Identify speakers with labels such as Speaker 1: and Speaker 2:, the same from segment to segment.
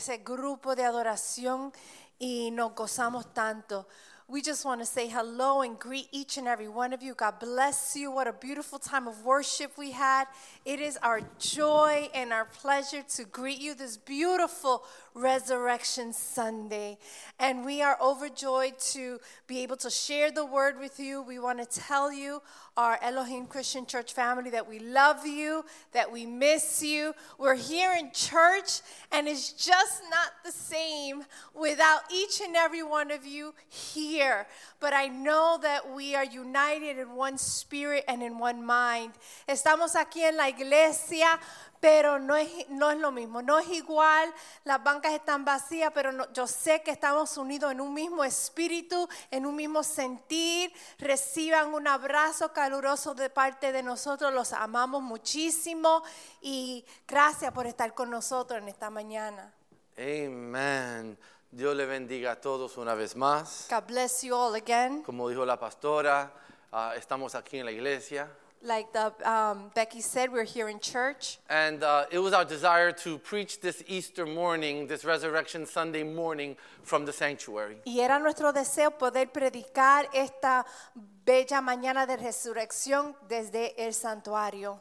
Speaker 1: ese grupo de adoración y nos gozamos tanto. We just want to say hello and greet each and every one of you. God bless you. What a beautiful time of worship we had. It is our joy and our pleasure to greet you this beautiful Resurrection Sunday. And we are overjoyed to be able to share the word with you. We want to tell you, our Elohim Christian Church family, that we love you, that we miss you. We're here in church, and it's just not the same without each and every one of you here. But I know that we are united in one spirit and in one mind. Estamos aquí en la iglesia, pero no es lo mismo, no es igual. Las bancas están vacías, pero yo sé que estamos unidos en un mismo espíritu, en un mismo sentir. Reciban un abrazo caluroso de parte de nosotros. Los amamos muchísimo y gracias por estar con nosotros en esta mañana.
Speaker 2: Amen. Dios le bendiga a todos una vez más.
Speaker 1: God bless you all again.
Speaker 2: Como dijo la pastora, estamos aquí en la iglesia.
Speaker 1: Like Becky said, we're here in church.
Speaker 2: And it was our desire to preach this Easter morning, this Resurrection Sunday morning from the sanctuary.
Speaker 1: Y era nuestro deseo poder predicar esta bella mañana de resurrección desde el santuario.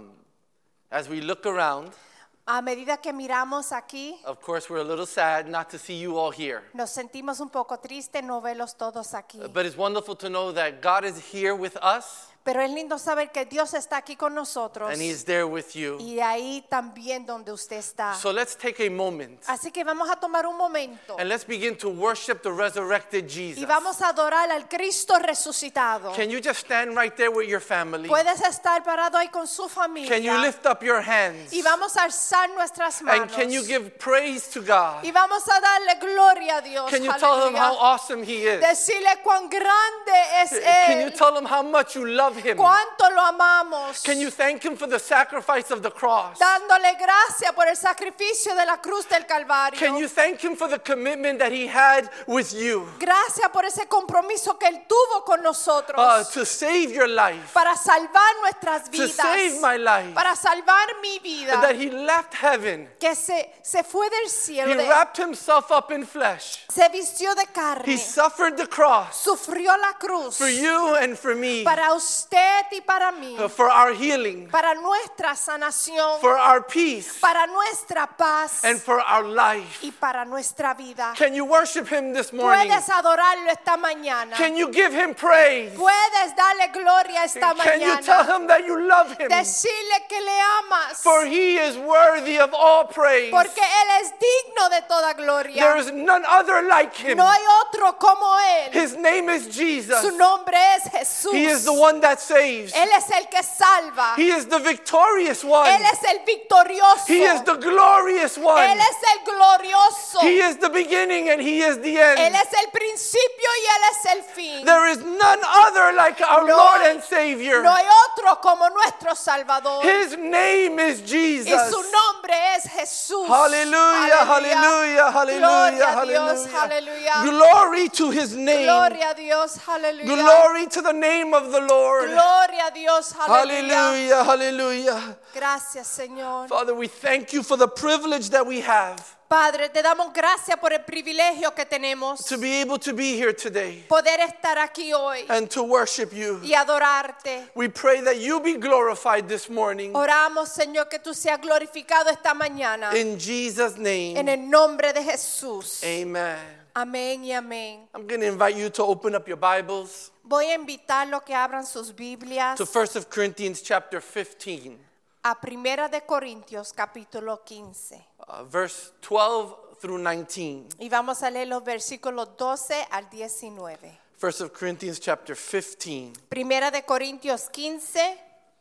Speaker 2: As we look around,
Speaker 1: A medida que miramos aquí,
Speaker 2: of course we're a little sad not to see you all here.
Speaker 1: nos sentimos un poco tristes no verlos todos aquí.
Speaker 2: But it's wonderful to know that God is here with us.
Speaker 1: Pero es lindo saber que Dios está aquí con nosotros.
Speaker 2: And He's there with you.
Speaker 1: Y ahí también donde usted está.
Speaker 2: So let's take a moment
Speaker 1: Así que vamos a tomar un momento
Speaker 2: and let's begin to worship the resurrected Jesus.
Speaker 1: y vamos a adorar al Cristo resucitado.
Speaker 2: Can you just stand right there with your family?
Speaker 1: Puedes estar parado ahí con su familia.
Speaker 2: Can you lift up your hands?
Speaker 1: Y vamos a alzar nuestras manos.
Speaker 2: And can you give praise to God?
Speaker 1: Y vamos a darle gloria a Dios.
Speaker 2: Can you tell Him
Speaker 1: Aleluya.
Speaker 2: how awesome He is?
Speaker 1: Decirle cuán grande es
Speaker 2: Can you
Speaker 1: Él.
Speaker 2: tell Him how much you love Him?
Speaker 1: Cuánto lo amamos.
Speaker 2: Can you thank Him for the sacrifice of the cross?
Speaker 1: Dándole gracias por el sacrificio de la cruz del Calvario.
Speaker 2: Can you thank Him for the commitment that He had with you
Speaker 1: Gracias por ese compromiso que Él tuvo con nosotros.
Speaker 2: to save your life,
Speaker 1: Para salvar nuestras
Speaker 2: to
Speaker 1: vidas.
Speaker 2: save my life,
Speaker 1: Para salvar mi vida.
Speaker 2: that He left heaven.
Speaker 1: Que se fue del cielo.
Speaker 2: He wrapped Himself up in flesh.
Speaker 1: Se vistió de carne.
Speaker 2: He suffered the cross
Speaker 1: Sufrió la cruz.
Speaker 2: for you and for me,
Speaker 1: Para usted y para mí.
Speaker 2: for our healing,
Speaker 1: Para nuestra sanación.
Speaker 2: for our peace,
Speaker 1: Para nuestra paz.
Speaker 2: and for our life.
Speaker 1: Y para nuestra vida.
Speaker 2: Can you worship Him this morning?
Speaker 1: Puedes adorarlo esta mañana.
Speaker 2: Can you give Him praise?
Speaker 1: Puedes darle gloria esta
Speaker 2: Can you tell
Speaker 1: mañana.
Speaker 2: Him that you love Him?
Speaker 1: Decirle que le amas.
Speaker 2: For He is worthy of all praise.
Speaker 1: Porque Él es digno de toda
Speaker 2: There
Speaker 1: gloria.
Speaker 2: is none other like Him.
Speaker 1: No hay otro como Él.
Speaker 2: His name is Jesus.
Speaker 1: Su nombre es Jesús.
Speaker 2: He is the one that saves.
Speaker 1: Él es el que salva.
Speaker 2: He is the victorious one.
Speaker 1: Él es el victorioso.
Speaker 2: He is the glorious one.
Speaker 1: Él es el glorioso.
Speaker 2: He is the beginning and He is the end.
Speaker 1: Él es el principio y Él es el fin.
Speaker 2: There is none other like our
Speaker 1: No
Speaker 2: Lord
Speaker 1: hay-
Speaker 2: and Savior.
Speaker 1: No hay otro como nuestro Salvador.
Speaker 2: His name is
Speaker 1: Y
Speaker 2: Jesus.
Speaker 1: su nombre es Jesús.
Speaker 2: Hallelujah, hallelujah,
Speaker 1: Gloria
Speaker 2: hallelujah,
Speaker 1: a Dios,
Speaker 2: hallelujah.
Speaker 1: aleluya.
Speaker 2: Glory to His name.
Speaker 1: Gloria a Dios, aleluya.
Speaker 2: Glory to the name of the Lord.
Speaker 1: Gloria a Dios, aleluya.
Speaker 2: Hallelujah, hallelujah.
Speaker 1: Gracias, Señor.
Speaker 2: Father, we thank you for the privilege that we have
Speaker 1: Padre, te damos gracias por el privilegio que tenemos
Speaker 2: to be able to be here today
Speaker 1: poder estar aquí hoy
Speaker 2: and to worship you.
Speaker 1: y adorarte.
Speaker 2: We pray that you be glorified this morning.
Speaker 1: Oramos, Señor, que tú seas glorificado esta mañana
Speaker 2: In Jesus'
Speaker 1: en
Speaker 2: name,
Speaker 1: el nombre de Jesús.
Speaker 2: amen.
Speaker 1: Amén y amén.
Speaker 2: I'm going to invite you to open up your Bibles
Speaker 1: Voy a invitarlos que abran sus Biblias
Speaker 2: to 1 Corinthians chapter 15,
Speaker 1: a Primera de Corintios capítulo 15.
Speaker 2: verse 12 through 19.
Speaker 1: Y vamos a leer los versículos 12 al 19.
Speaker 2: 1 Corinthians chapter 15.
Speaker 1: Primera de Corintios 15.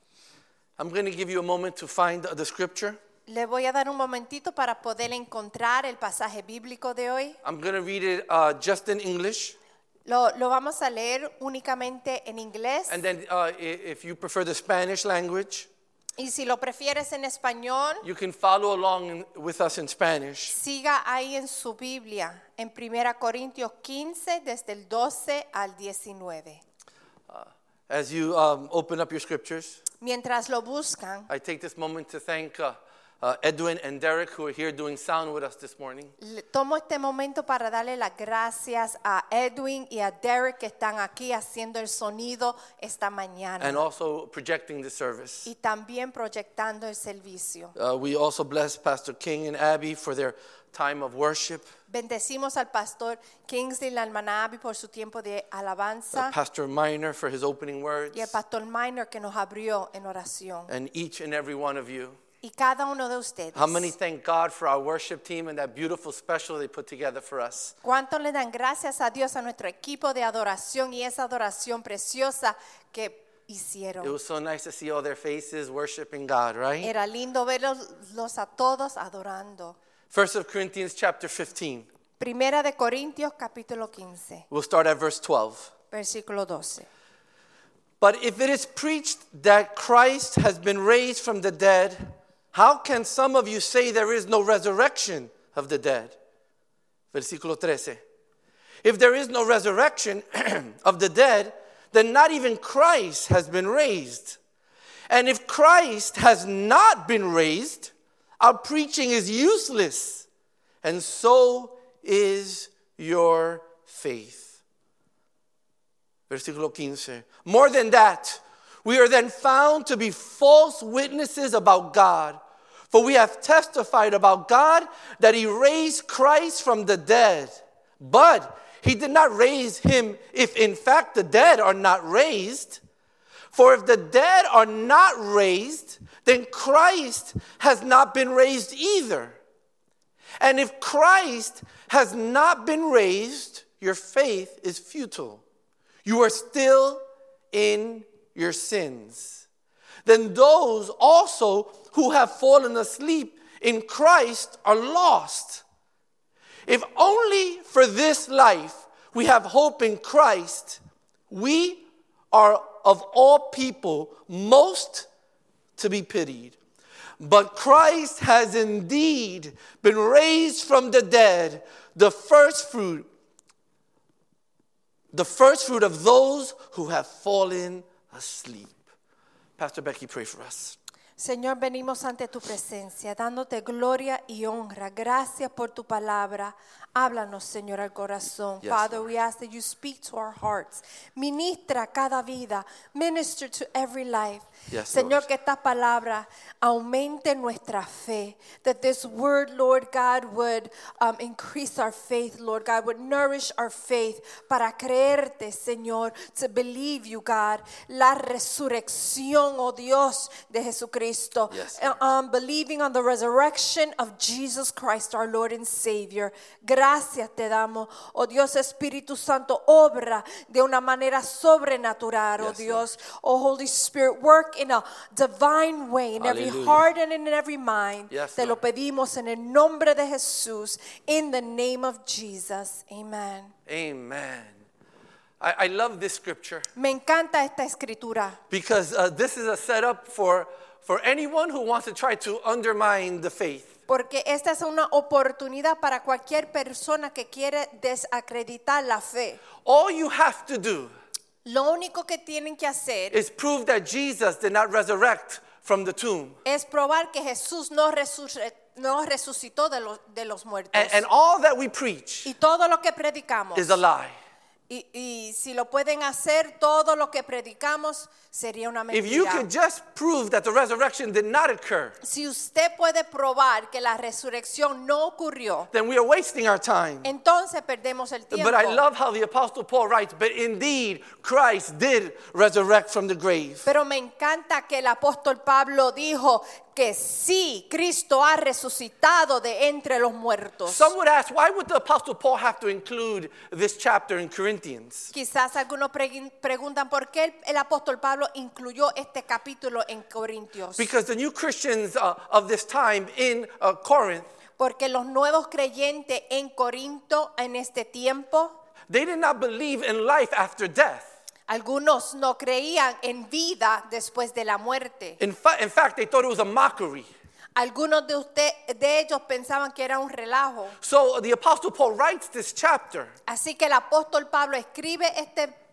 Speaker 2: I'm going to give you a moment to find the scripture.
Speaker 1: Le voy a dar un momentito para poder encontrar el pasaje bíblico de hoy.
Speaker 2: I'm going to read it just in English.
Speaker 1: Lo vamos a leer únicamente en inglés.
Speaker 2: And then if you prefer the Spanish language,
Speaker 1: Y si lo prefieres en español,
Speaker 2: you can follow along with us in Spanish.
Speaker 1: siga ahí en su Biblia, en 1 Corintios 15, desde el 12 al 19.
Speaker 2: As you open up your scriptures,
Speaker 1: Mientras lo buscan,
Speaker 2: I take this moment to thank Edwin and Derek, who are here doing sound with us this morning.
Speaker 1: Tomo este momento para darle las gracias a Edwin y a Derek que están aquí haciendo el sonido esta mañana.
Speaker 2: And also projecting the service.
Speaker 1: Y también proyectando el servicio.
Speaker 2: We also bless Pastor King and Abby for their time of worship.
Speaker 1: Bendecimos al pastor Kingsley Lalmanabi por su tiempo de alabanza.
Speaker 2: Pastor Miner for his opening words.
Speaker 1: Y el pastor Miner que nos abrió en oración.
Speaker 2: And each and every one of you.
Speaker 1: Y cada uno de ustedes.
Speaker 2: How many thank God for our worship team and that beautiful special they put together for us?
Speaker 1: ¿Cuánto le dan gracias a Dios a nuestro equipo de adoración y esa adoración preciosa que hicieron?
Speaker 2: It was so nice to see all their faces worshiping God, right?
Speaker 1: Era lindo verlos a todos adorando.
Speaker 2: 1 Corinthians chapter 15.
Speaker 1: Primera de Corintios capítulo 15,
Speaker 2: We'll start at verse 12.
Speaker 1: versículo 12.
Speaker 2: But if it is preached that Christ has been raised from the dead, how can some of you say there is no resurrection of the dead? Versículo 13. If there is no resurrection of the dead, then not even Christ has been raised. And if Christ has not been raised, our preaching is useless, and so is your faith. Versículo 15. More than that, we are then found to be false witnesses about God. For we have testified about God that he raised Christ from the dead. But he did not raise him if in fact the dead are not raised. For if the dead are not raised, then Christ has not been raised either. And if Christ has not been raised, your faith is futile. You are still in your sins. Then those also who have fallen asleep in Christ are lost. If only for this life we have hope in Christ, we are of all people most to be pitied. But Christ has indeed been raised from the dead, the first fruit of those who have fallen asleep. Pastor Becky, pray for us.
Speaker 1: Señor, venimos ante tu presencia, dándote gloria y honra. Gracias por tu palabra. Háblanos, Señor, al corazón.
Speaker 2: Yes,
Speaker 1: Father,
Speaker 2: Lord.
Speaker 1: we ask that you speak to our hearts. Ministra cada vida. Minister to every life.
Speaker 2: Yes,
Speaker 1: Señor,
Speaker 2: Lord.
Speaker 1: que esta palabra aumente nuestra fe. That this word, Lord God, would increase our faith, Lord God, would nourish our faith para creerte, Señor, to believe you, God. La resurrección, oh Dios, de Jesucristo.
Speaker 2: Yes,
Speaker 1: Believing on the resurrection of Jesus Christ, our Lord and Savior. Gracias te damos, oh Dios Espíritu Santo, obra de una manera sobrenatural, oh
Speaker 2: Yes,
Speaker 1: Dios. Oh Holy Spirit, work in a divine way in every
Speaker 2: Hallelujah.
Speaker 1: heart and in every mind.
Speaker 2: Yes,
Speaker 1: Te lo
Speaker 2: Lord.
Speaker 1: pedimos en el nombre de Jesús, in the name of Jesus. Amen.
Speaker 2: Amen. I love this scripture
Speaker 1: Me encanta esta escritura
Speaker 2: because this is a setup for anyone who wants to try to undermine the faith.
Speaker 1: porque esta es una oportunidad para cualquier persona que quiere desacreditar la fe.
Speaker 2: All you have to do
Speaker 1: Lo único que tienen que hacer
Speaker 2: is prove that Jesus did not resurrect from the tomb.
Speaker 1: es probar que Jesús no resucitó de los muertos.
Speaker 2: And all that we preach
Speaker 1: Y todo lo que predicamos,
Speaker 2: is a lie.
Speaker 1: y si lo pueden hacer, todo lo que predicamos sería una
Speaker 2: If you
Speaker 1: mentira.
Speaker 2: could just prove that the resurrection did not occur,
Speaker 1: Si usted puede probar que la resurrección no ocurrió,
Speaker 2: then we are wasting our time.
Speaker 1: entonces perdemos el tiempo.
Speaker 2: But I love how the Apostle Paul writes, but indeed Christ did resurrect from the grave.
Speaker 1: Pero me encanta que el apóstol Pablo dijo que sí, Cristo ha resucitado de entre los muertos.
Speaker 2: Some would ask, why would the Apostle Paul have to include this chapter in Corinthians?
Speaker 1: Quizás algunos preguntan por qué el apóstol Pablo incluyó este capítulo en Corintios.
Speaker 2: Because the new Christians of this time in Corinth,
Speaker 1: Porque los nuevos creyentes en Corinto en este tiempo,
Speaker 2: they did not believe in life after death.
Speaker 1: algunos no creían en vida después de la muerte.
Speaker 2: In fact, they thought it was a mockery.
Speaker 1: Algunos de ellos pensaban que era un relajo.
Speaker 2: So the Apostle Paul writes this chapter
Speaker 1: Así que el apóstol Pablo escribe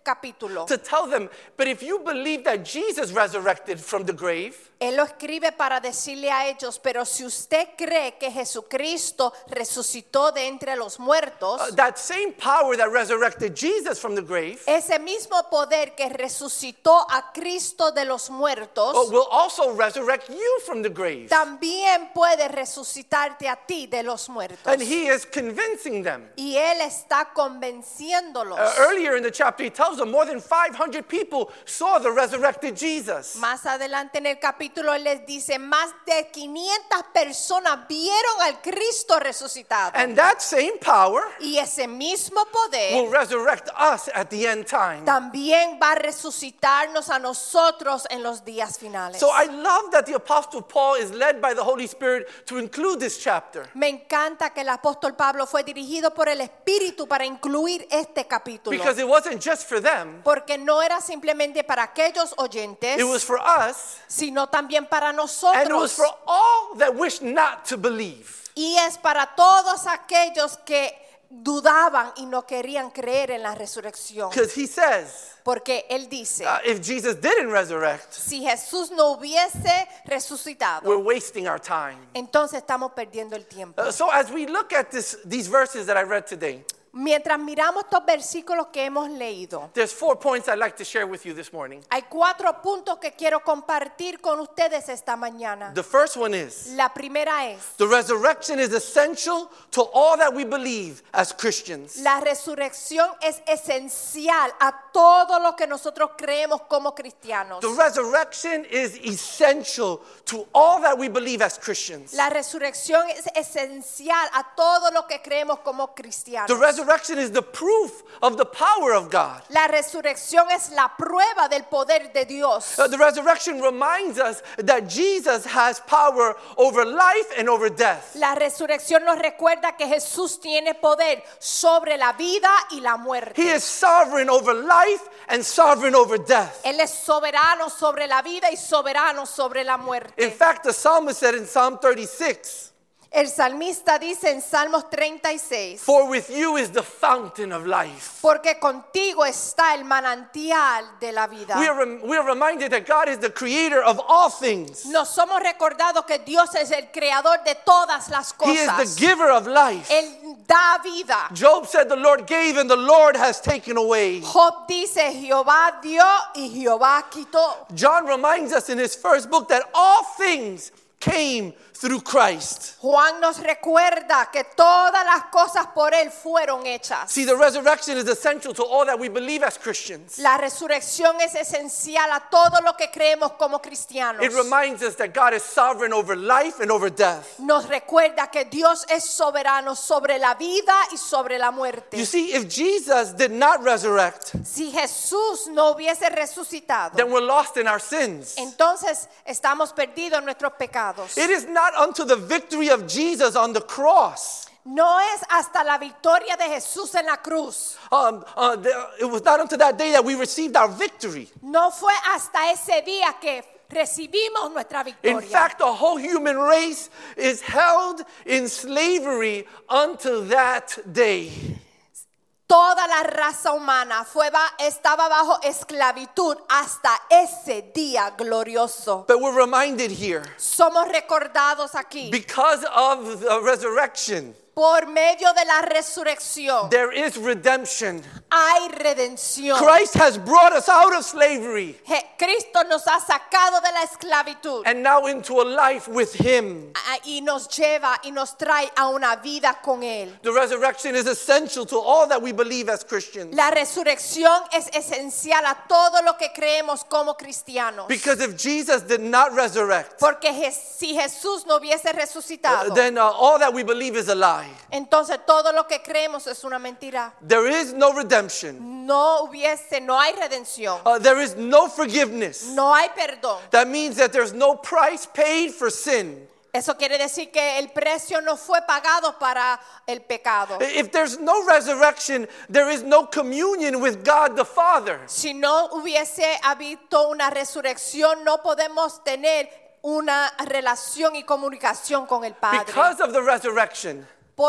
Speaker 1: capítulo.
Speaker 2: to tell them, but if you believe that Jesus resurrected from the grave,
Speaker 1: Él lo escribe para decirle a ellos, pero si usted cree que Jesucristo resucitó de entre los muertos,
Speaker 2: that same power that resurrected Jesus from the grave
Speaker 1: ese mismo poder que resucitó a Cristo de los muertos,
Speaker 2: will also resurrect you from the grave.
Speaker 1: también puede resucitarte a ti de los muertos.
Speaker 2: And he is convincing them.
Speaker 1: Y Él está convenciéndolos.
Speaker 2: Earlier in the chapter, he tells them more than 500 people saw the resurrected Jesus.
Speaker 1: Más adelante en el capítulo Él les dice, más de 500 personas vieron al Cristo resucitado.
Speaker 2: And that same power
Speaker 1: Y ese mismo
Speaker 2: will
Speaker 1: poder
Speaker 2: resurrect us at the end time.
Speaker 1: también va a resucitarnos a nosotros en los días finales.
Speaker 2: So I love that the Apostle Paul is led by the Holy Spirit to include this chapter.
Speaker 1: Me encanta que el apóstol Pablo fue dirigido por el Espíritu para incluir este capítulo.
Speaker 2: Because it wasn't just for them,
Speaker 1: Porque no era simplemente para aquellos oyentes,
Speaker 2: it was for us,
Speaker 1: sino también para
Speaker 2: and it was
Speaker 1: nosotros.
Speaker 2: for all that wish not to believe.
Speaker 1: Y es para todos aquellos que dudaban y no querían creer en la resurrección.
Speaker 2: Because he says,
Speaker 1: Porque Él dice,
Speaker 2: if Jesus didn't resurrect,
Speaker 1: si Jesús no hubiese resucitado,
Speaker 2: we're wasting our time.
Speaker 1: entonces estamos perdiendo el tiempo.
Speaker 2: So as we look at these verses that I read today,
Speaker 1: Mientras miramos estos versículos que hemos leído,
Speaker 2: there's 4 points I'd like to share with you this morning.
Speaker 1: hay 4 puntos que quiero compartir con ustedes esta mañana.
Speaker 2: The first one is,
Speaker 1: La primera es,
Speaker 2: the resurrection is essential to all that we believe as Christians.
Speaker 1: la resurrección es esencial a todo lo que nosotros creemos como cristianos.
Speaker 2: The resurrection is essential to all that we believe as Christians.
Speaker 1: La resurrección es esencial a todo lo que creemos como cristianos.
Speaker 2: The resurrection is the proof of the power of God.
Speaker 1: La resurrección es la prueba del poder de Dios.
Speaker 2: The resurrection reminds us that Jesus has power over life and over death.
Speaker 1: La resurrección nos recuerda que Jesús tiene poder sobre la vida y la muerte.
Speaker 2: He is sovereign over life and sovereign over death.
Speaker 1: Él es soberano sobre la vida y soberano sobre la muerte.
Speaker 2: In fact, the psalmist said in Psalm 36,
Speaker 1: El salmista dice en Salmos 36,
Speaker 2: "For with you is the fountain of life."
Speaker 1: porque contigo está el manantial de la vida.
Speaker 2: We are reminded that God is the creator of all things.
Speaker 1: Nos somos recordados que Dios es el creador de todas las
Speaker 2: He is
Speaker 1: cosas.
Speaker 2: the giver of life.
Speaker 1: Él da vida.
Speaker 2: Job said, "The Lord gave and the Lord has taken away."
Speaker 1: Job dice, Jehová dio y Jehová quitó.
Speaker 2: John reminds us in his first book that all things came through Christ.
Speaker 1: Juan nos recuerda que todas las cosas por Él fueron hechas.
Speaker 2: See, the resurrection is essential to all that we believe as Christians.
Speaker 1: La resurrección es esencial a todo lo que creemos como cristianos.
Speaker 2: It reminds us that God is sovereign over life and over death.
Speaker 1: Nos recuerda que Dios es soberano sobre la vida y sobre la muerte.
Speaker 2: You see, if Jesus did not resurrect,
Speaker 1: Si Jesús no hubiese resucitado,
Speaker 2: then we're lost in our sins.
Speaker 1: entonces estamos perdidos en nuestros pecados.
Speaker 2: It is not unto the victory of Jesus on the cross.
Speaker 1: No es hasta la victoria de Jesús en la cruz.
Speaker 2: It was not unto that day that we received our victory.
Speaker 1: No fue hasta ese día que recibimos nuestra victoria.
Speaker 2: In fact, the whole human race is held in slavery until that day.
Speaker 1: Toda la raza humana estaba bajo esclavitud hasta ese día glorioso.
Speaker 2: But we're reminded here,
Speaker 1: Somos recordados aquí.
Speaker 2: because of the resurrection,
Speaker 1: Por medio de la resurrección
Speaker 2: there is redemption.
Speaker 1: hay redención.
Speaker 2: Christ has brought us out of slavery
Speaker 1: Cristo nos ha sacado de la esclavitud
Speaker 2: and now into a life with Him.
Speaker 1: y nos lleva y nos trae a una vida con Él.
Speaker 2: The resurrection is essential to all that we believe as Christians.
Speaker 1: La resurrección es esencial a todo lo que creemos como cristianos.
Speaker 2: Because if Jesus did not resurrect,
Speaker 1: Porque si Jesús no hubiese resucitado,
Speaker 2: then all that we believe is a lie.
Speaker 1: entonces todo lo que creemos es una mentira.
Speaker 2: There is no redemption.
Speaker 1: No hay redención.
Speaker 2: There is no forgiveness.
Speaker 1: No hay perdón.
Speaker 2: That means that there's no price paid for sin.
Speaker 1: Eso quiere decir que el precio no fue pagado para el pecado.
Speaker 2: If there's no resurrection, there is no communion with God the Father.
Speaker 1: Si no hubiese habido una resurrección, no podemos tener una relación y comunicación con el Padre.
Speaker 2: Because of the resurrection,
Speaker 1: Por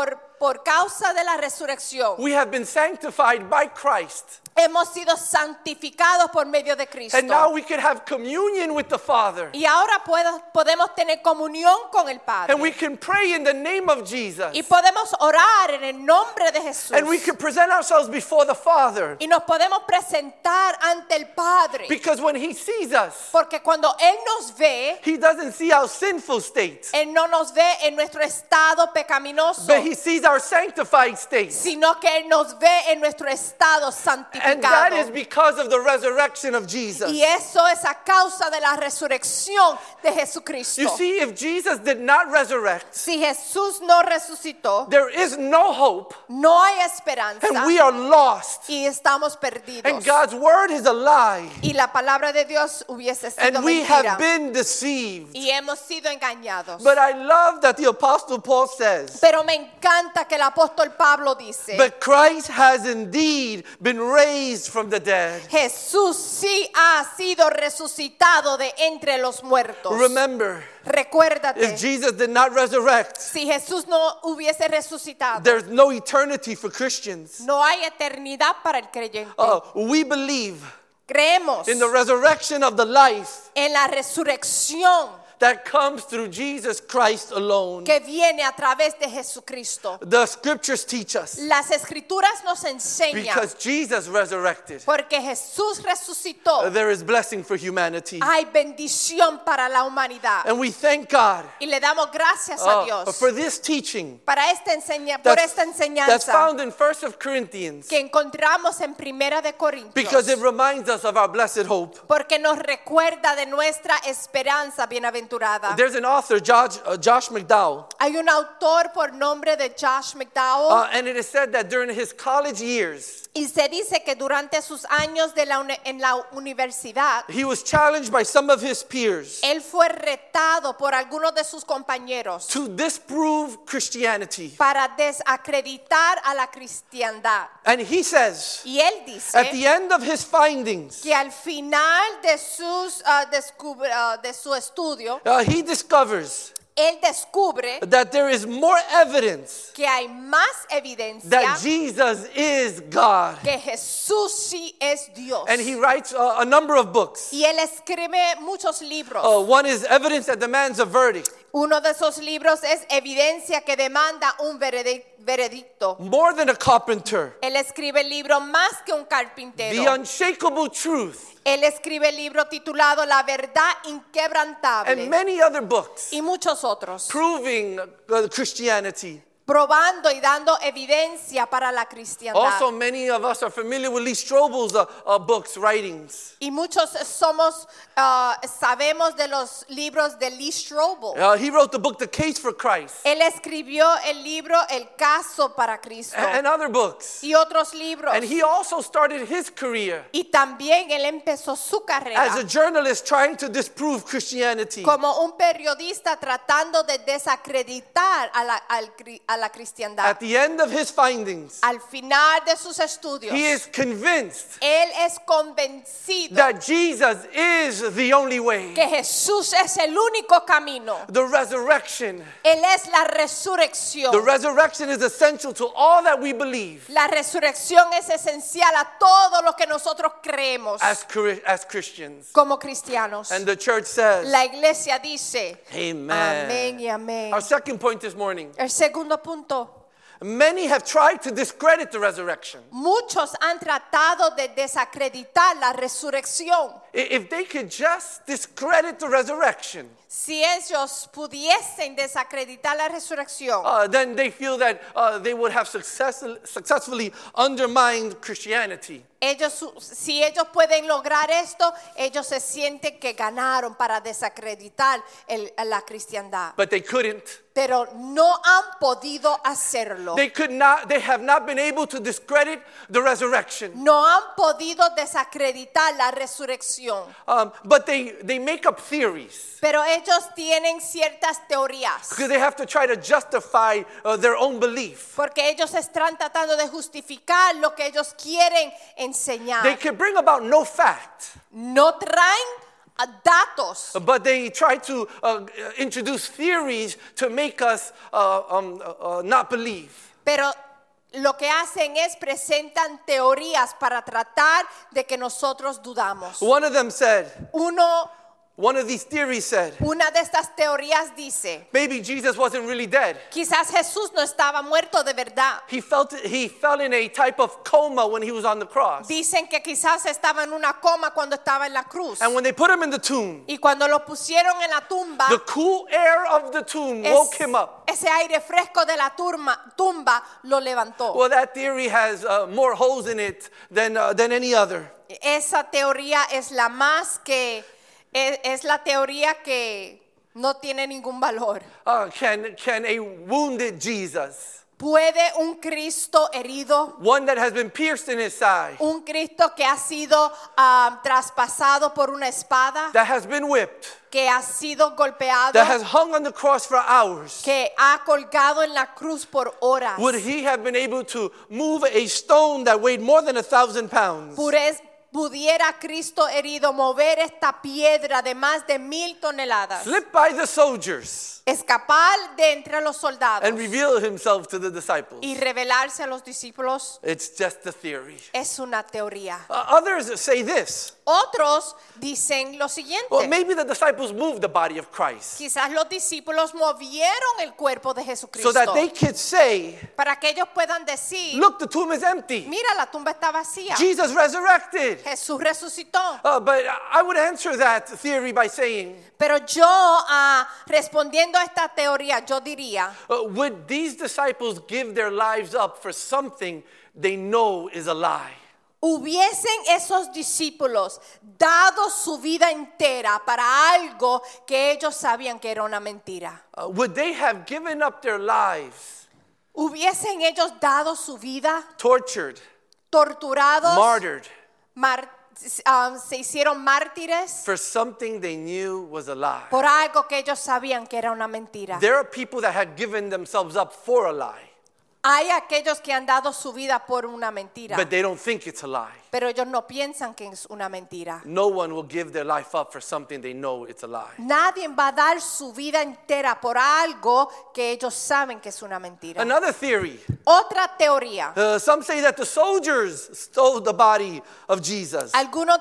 Speaker 1: por causa de la resurrección,
Speaker 2: we have been sanctified by Christ.
Speaker 1: hemos sido santificados por medio de Cristo.
Speaker 2: And now we can have communion with the Father.
Speaker 1: Y ahora podemos tener comunión con el Padre.
Speaker 2: And we can pray in the name of Jesus.
Speaker 1: Y podemos orar en el nombre de Jesús.
Speaker 2: And we can present ourselves before the Father.
Speaker 1: Y nos podemos presentar ante el Padre.
Speaker 2: Because when He sees us,
Speaker 1: Porque cuando Él nos ve,
Speaker 2: He doesn't see our sinful state,
Speaker 1: Él no nos ve en nuestro estado pecaminoso,
Speaker 2: but He sees our sanctified state.
Speaker 1: sino que Él nos ve en nuestro estado santificado.
Speaker 2: And that is because of the resurrection of Jesus.
Speaker 1: Y eso es a causa de la resurrección de Jesucristo.
Speaker 2: You see, if Jesus did not resurrect,
Speaker 1: Si Jesús no resucitó,
Speaker 2: there is no hope,
Speaker 1: no hay esperanza
Speaker 2: and we are lost.
Speaker 1: y estamos perdidos.
Speaker 2: And God's word is a lie,
Speaker 1: Y la palabra de Dios hubiese sido
Speaker 2: and we
Speaker 1: mentira.
Speaker 2: have been deceived.
Speaker 1: Y hemos sido engañados.
Speaker 2: But I love that the Apostle Paul says,
Speaker 1: Pero me encanta que el apóstol Pablo dice,
Speaker 2: but Christ has indeed been raised from the dead.
Speaker 1: Jesús sí ha sido resucitado de entre los muertos.
Speaker 2: Remember,
Speaker 1: Recuérdate,
Speaker 2: if Jesus did not resurrect,
Speaker 1: si Jesús no hubiese resucitado,
Speaker 2: there's no eternity for Christians.
Speaker 1: no hay eternidad para el creyente.
Speaker 2: We believe
Speaker 1: Creemos
Speaker 2: in the resurrection of the life
Speaker 1: en la resurrección
Speaker 2: that comes through Jesus Christ alone.
Speaker 1: que viene a través de Jesucristo.
Speaker 2: The scriptures teach us
Speaker 1: Las escrituras nos enseñan,
Speaker 2: because Jesus resurrected,
Speaker 1: porque Jesús resucitó,
Speaker 2: there is blessing for humanity.
Speaker 1: hay bendición para la humanidad.
Speaker 2: And we thank God
Speaker 1: Y le damos gracias a Dios
Speaker 2: for this teaching
Speaker 1: para por esta
Speaker 2: that's
Speaker 1: enseñanza
Speaker 2: found in 1 Corinthians,
Speaker 1: que encontramos en Primera de Corintios,
Speaker 2: because it reminds us of our blessed hope.
Speaker 1: porque nos recuerda de nuestra esperanza bienaventurada.
Speaker 2: There's an author, Josh McDowell,
Speaker 1: Hay un autor por nombre de Josh McDowell,
Speaker 2: and it is said that during his college years,
Speaker 1: y se dice que durante sus años en la universidad,
Speaker 2: he was challenged by some of his peers
Speaker 1: él fue retado por algunos de sus compañeros
Speaker 2: to disprove Christianity.
Speaker 1: para desacreditar a la cristiandad.
Speaker 2: And he says,
Speaker 1: Y él dice
Speaker 2: at the end of his findings,
Speaker 1: que al final de su estudio,
Speaker 2: he discovers
Speaker 1: él descubre
Speaker 2: that there is more evidence
Speaker 1: que hay más evidencia
Speaker 2: that Jesus is God.
Speaker 1: que Jesús sí es Dios.
Speaker 2: And he writes a number of books.
Speaker 1: Y él escribe muchos libros.
Speaker 2: One is Evidence That Demands a Verdict.
Speaker 1: Uno de esos libros es Evidencia que demanda un veredicto.
Speaker 2: More Than a Carpenter.
Speaker 1: Él escribe el libro Más que un
Speaker 2: The
Speaker 1: carpintero.
Speaker 2: Unshakable Truth.
Speaker 1: Él escribe el libro titulado La verdad inquebrantable.
Speaker 2: And many other books
Speaker 1: Y muchos otros.
Speaker 2: proving Christianity.
Speaker 1: Probando y dando evidencia para la cristiandad.
Speaker 2: Also, many of us are familiar with Lee Strobel's books, writings.
Speaker 1: Y muchos sabemos de los libros de Lee Strobel.
Speaker 2: He wrote the book, The Case for Christ,
Speaker 1: Él escribió el libro El caso para Cristo
Speaker 2: and other books.
Speaker 1: y otros libros.
Speaker 2: And he also started his career
Speaker 1: Y también él empezó su carrera
Speaker 2: as a journalist trying to disprove Christianity.
Speaker 1: como un periodista tratando de desacreditar a la cristiandad.
Speaker 2: At the end of his findings,
Speaker 1: Al final de sus estudios,
Speaker 2: he is convinced
Speaker 1: él es convencido
Speaker 2: that Jesus is the only way,
Speaker 1: que Jesús es el único camino.
Speaker 2: the resurrection.
Speaker 1: Él es la resurrección.
Speaker 2: The resurrection is essential to all that we believe
Speaker 1: La resurrección es esencial a todo lo que nosotros creemos
Speaker 2: as Christians.
Speaker 1: como cristianos.
Speaker 2: And the church says,
Speaker 1: La iglesia dice,
Speaker 2: Amen.
Speaker 1: amén y amén.
Speaker 2: Our second point this morning.
Speaker 1: El segundo punto,
Speaker 2: Many have tried to discredit the resurrection.
Speaker 1: muchos han tratado de desacreditar la resurrección.
Speaker 2: If they could just discredit the resurrection,
Speaker 1: Si ellos pudiesen desacreditar la resurrección,
Speaker 2: then they feel that they would have successfully undermined Christianity.
Speaker 1: Si ellos pueden lograr esto, ellos se sienten que ganaron para desacreditar la cristiandad.
Speaker 2: But they couldn't.
Speaker 1: Pero no han podido hacerlo.
Speaker 2: They have not been able to discredit the resurrection.
Speaker 1: No han podido desacreditar la resurrección.
Speaker 2: But they make up theories.
Speaker 1: Pero ellos tienen ciertas teorías.
Speaker 2: Because they have to try to justify their own belief.
Speaker 1: Porque ellos están tratando de justificar lo que ellos quieren enseñar.
Speaker 2: They can bring about no fact.
Speaker 1: No traen datos.
Speaker 2: But they try to introduce theories to make us not believe.
Speaker 1: Pero lo que hacen es presentan teorías para tratar de que nosotros dudamos.
Speaker 2: One of them said, one of these theories said,
Speaker 1: Una de estas teorías dice,
Speaker 2: maybe Jesus wasn't really dead.
Speaker 1: quizás Jesús no estaba muerto de verdad.
Speaker 2: He fell in a type of coma when he was on the cross.
Speaker 1: Dicen que quizás estaba en una coma cuando estaba en la cruz.
Speaker 2: And when they put him in the tomb,
Speaker 1: Y cuando lo pusieron en la tumba,
Speaker 2: the cool air of the tomb woke him up.
Speaker 1: ese aire fresco de la tumba lo levantó.
Speaker 2: Well, that theory has more holes in it than any other.
Speaker 1: Esa teoría es la más que es la teoría que no tiene ningún valor.
Speaker 2: Can a wounded Jesus,
Speaker 1: ¿Puede un Cristo herido,
Speaker 2: one that has been pierced in his side,
Speaker 1: un Cristo que ha sido traspasado por una espada,
Speaker 2: that has been whipped,
Speaker 1: que ha sido golpeado,
Speaker 2: that has hung on the cross for hours,
Speaker 1: que ha colgado en la cruz por horas,
Speaker 2: would he have been able to move a stone that weighed more than 1,000 pounds?
Speaker 1: ¿Pudiera Cristo herido mover esta piedra de más de 1,000 toneladas?
Speaker 2: Slip by the soldiers
Speaker 1: Escapar de entre los soldados
Speaker 2: and reveal himself to the disciples.
Speaker 1: y revelarse a los discípulos
Speaker 2: It's just a theory.
Speaker 1: es una teoría.
Speaker 2: Others say this.
Speaker 1: Otros dicen lo siguiente.
Speaker 2: Well, maybe the disciples moved the body of Christ
Speaker 1: Quizás los discípulos movieron el cuerpo de Jesucristo
Speaker 2: so that they could say,
Speaker 1: para que ellos puedan decir,
Speaker 2: look, the tomb is empty.
Speaker 1: mira, la tumba está vacía.
Speaker 2: Jesus resurrected.
Speaker 1: Jesús resucitó.
Speaker 2: But I would answer that theory by saying,
Speaker 1: Pero yo, respondiendo a esta teoría, yo diría,
Speaker 2: would these disciples give their lives up for something they know is a lie?
Speaker 1: ¿hubiesen esos discípulos dado su vida entera para algo que ellos sabían que era una mentira?
Speaker 2: Would they have given up their lives,
Speaker 1: ¿Hubiesen ellos dado su vida,
Speaker 2: tortured,
Speaker 1: torturados,
Speaker 2: martyred,
Speaker 1: se hicieron mártires
Speaker 2: for something they knew was a lie?
Speaker 1: por algo que ellos sabían que era una mentira?
Speaker 2: There are people that had given themselves up for a lie,
Speaker 1: Hay aquellos que han dado su vida por una mentira,
Speaker 2: but they don't think it's a lie.
Speaker 1: pero ellos no piensan que es una mentira.
Speaker 2: No one will give their life up for something they know it's a lie.
Speaker 1: Nadie va a dar su vida entera por algo que ellos saben que es una mentira.
Speaker 2: Another theory.
Speaker 1: Otra teoría.
Speaker 2: Some say that the soldiers stole the body of Jesus.
Speaker 1: Algunos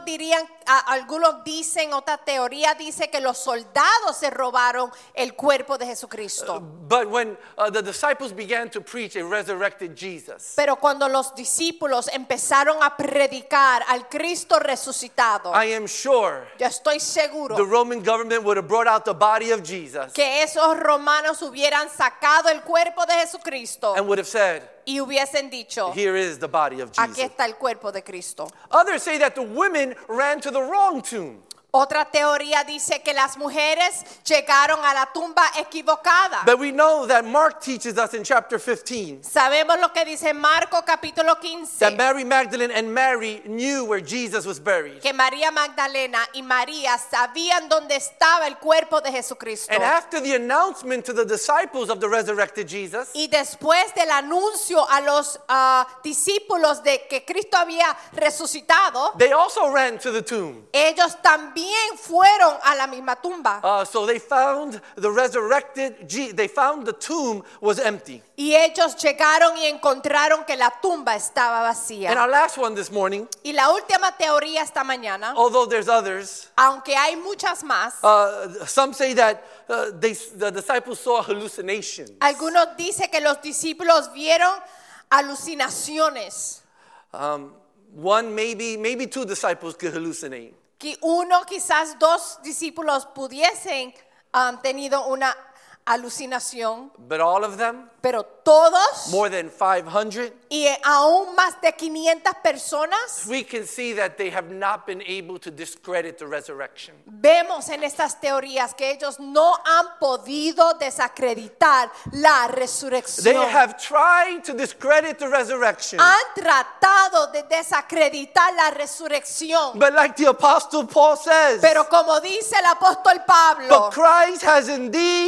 Speaker 1: dicen, otra teoría dice que los soldados se robaron el cuerpo de Jesucristo.
Speaker 2: But when the disciples began to preach a resurrected Jesus,
Speaker 1: Pero cuando los discípulos empezaron a predicar al Cristo resucitado,
Speaker 2: I am sure
Speaker 1: yo estoy seguro
Speaker 2: the Roman government would have brought out the body of Jesus
Speaker 1: que esos romanos hubieran sacado el cuerpo de Jesucristo
Speaker 2: and would have said,
Speaker 1: y hubiesen dicho,
Speaker 2: here is the body of
Speaker 1: aquí
Speaker 2: Jesus.
Speaker 1: está el cuerpo de Cristo.
Speaker 2: Others say that the women ran to the wrong tomb.
Speaker 1: Otra teoría dice que las mujeres llegaron a la tumba equivocada.
Speaker 2: But we know that Mark teaches us in chapter 15
Speaker 1: Sabemos lo que dice Marco capítulo
Speaker 2: that
Speaker 1: 15,
Speaker 2: Mary Magdalene and Mary knew where Jesus was buried.
Speaker 1: que María Magdalena y María sabían dónde estaba el cuerpo de Jesucristo.
Speaker 2: And after the announcement to the disciples of the resurrected Jesus,
Speaker 1: Y después del anuncio a los discípulos de que Cristo había resucitado,
Speaker 2: they also ran to the tomb.
Speaker 1: ellos también fueron a la misma tumba.
Speaker 2: So they found they found the tomb was empty.
Speaker 1: Y ellos llegaron y encontraron que la tumba estaba
Speaker 2: And
Speaker 1: vacía.
Speaker 2: our last one this morning,
Speaker 1: Y la última teoría esta mañana,
Speaker 2: although there's others,
Speaker 1: aunque hay muchas más,
Speaker 2: some say that the disciples saw hallucinations.
Speaker 1: algunos dicen que los discípulos vieron alucinaciones.
Speaker 2: One, maybe two disciples could hallucinate.
Speaker 1: Que uno, quizás dos discípulos pudiesen tenido una alucinación,
Speaker 2: But all of them,
Speaker 1: pero todos
Speaker 2: more than 500,
Speaker 1: y aún más de 500 personas,
Speaker 2: we can see that they have not been able to discredit the resurrection.
Speaker 1: vemos en estas teorías que ellos no han podido desacreditar la
Speaker 2: They
Speaker 1: resurrección.
Speaker 2: have tried to discredit the resurrection.
Speaker 1: Han tratado de desacreditar la resurrección.
Speaker 2: But like the Apostle Paul says,
Speaker 1: Pero como dice el apóstol Pablo,
Speaker 2: but Christ has indeed been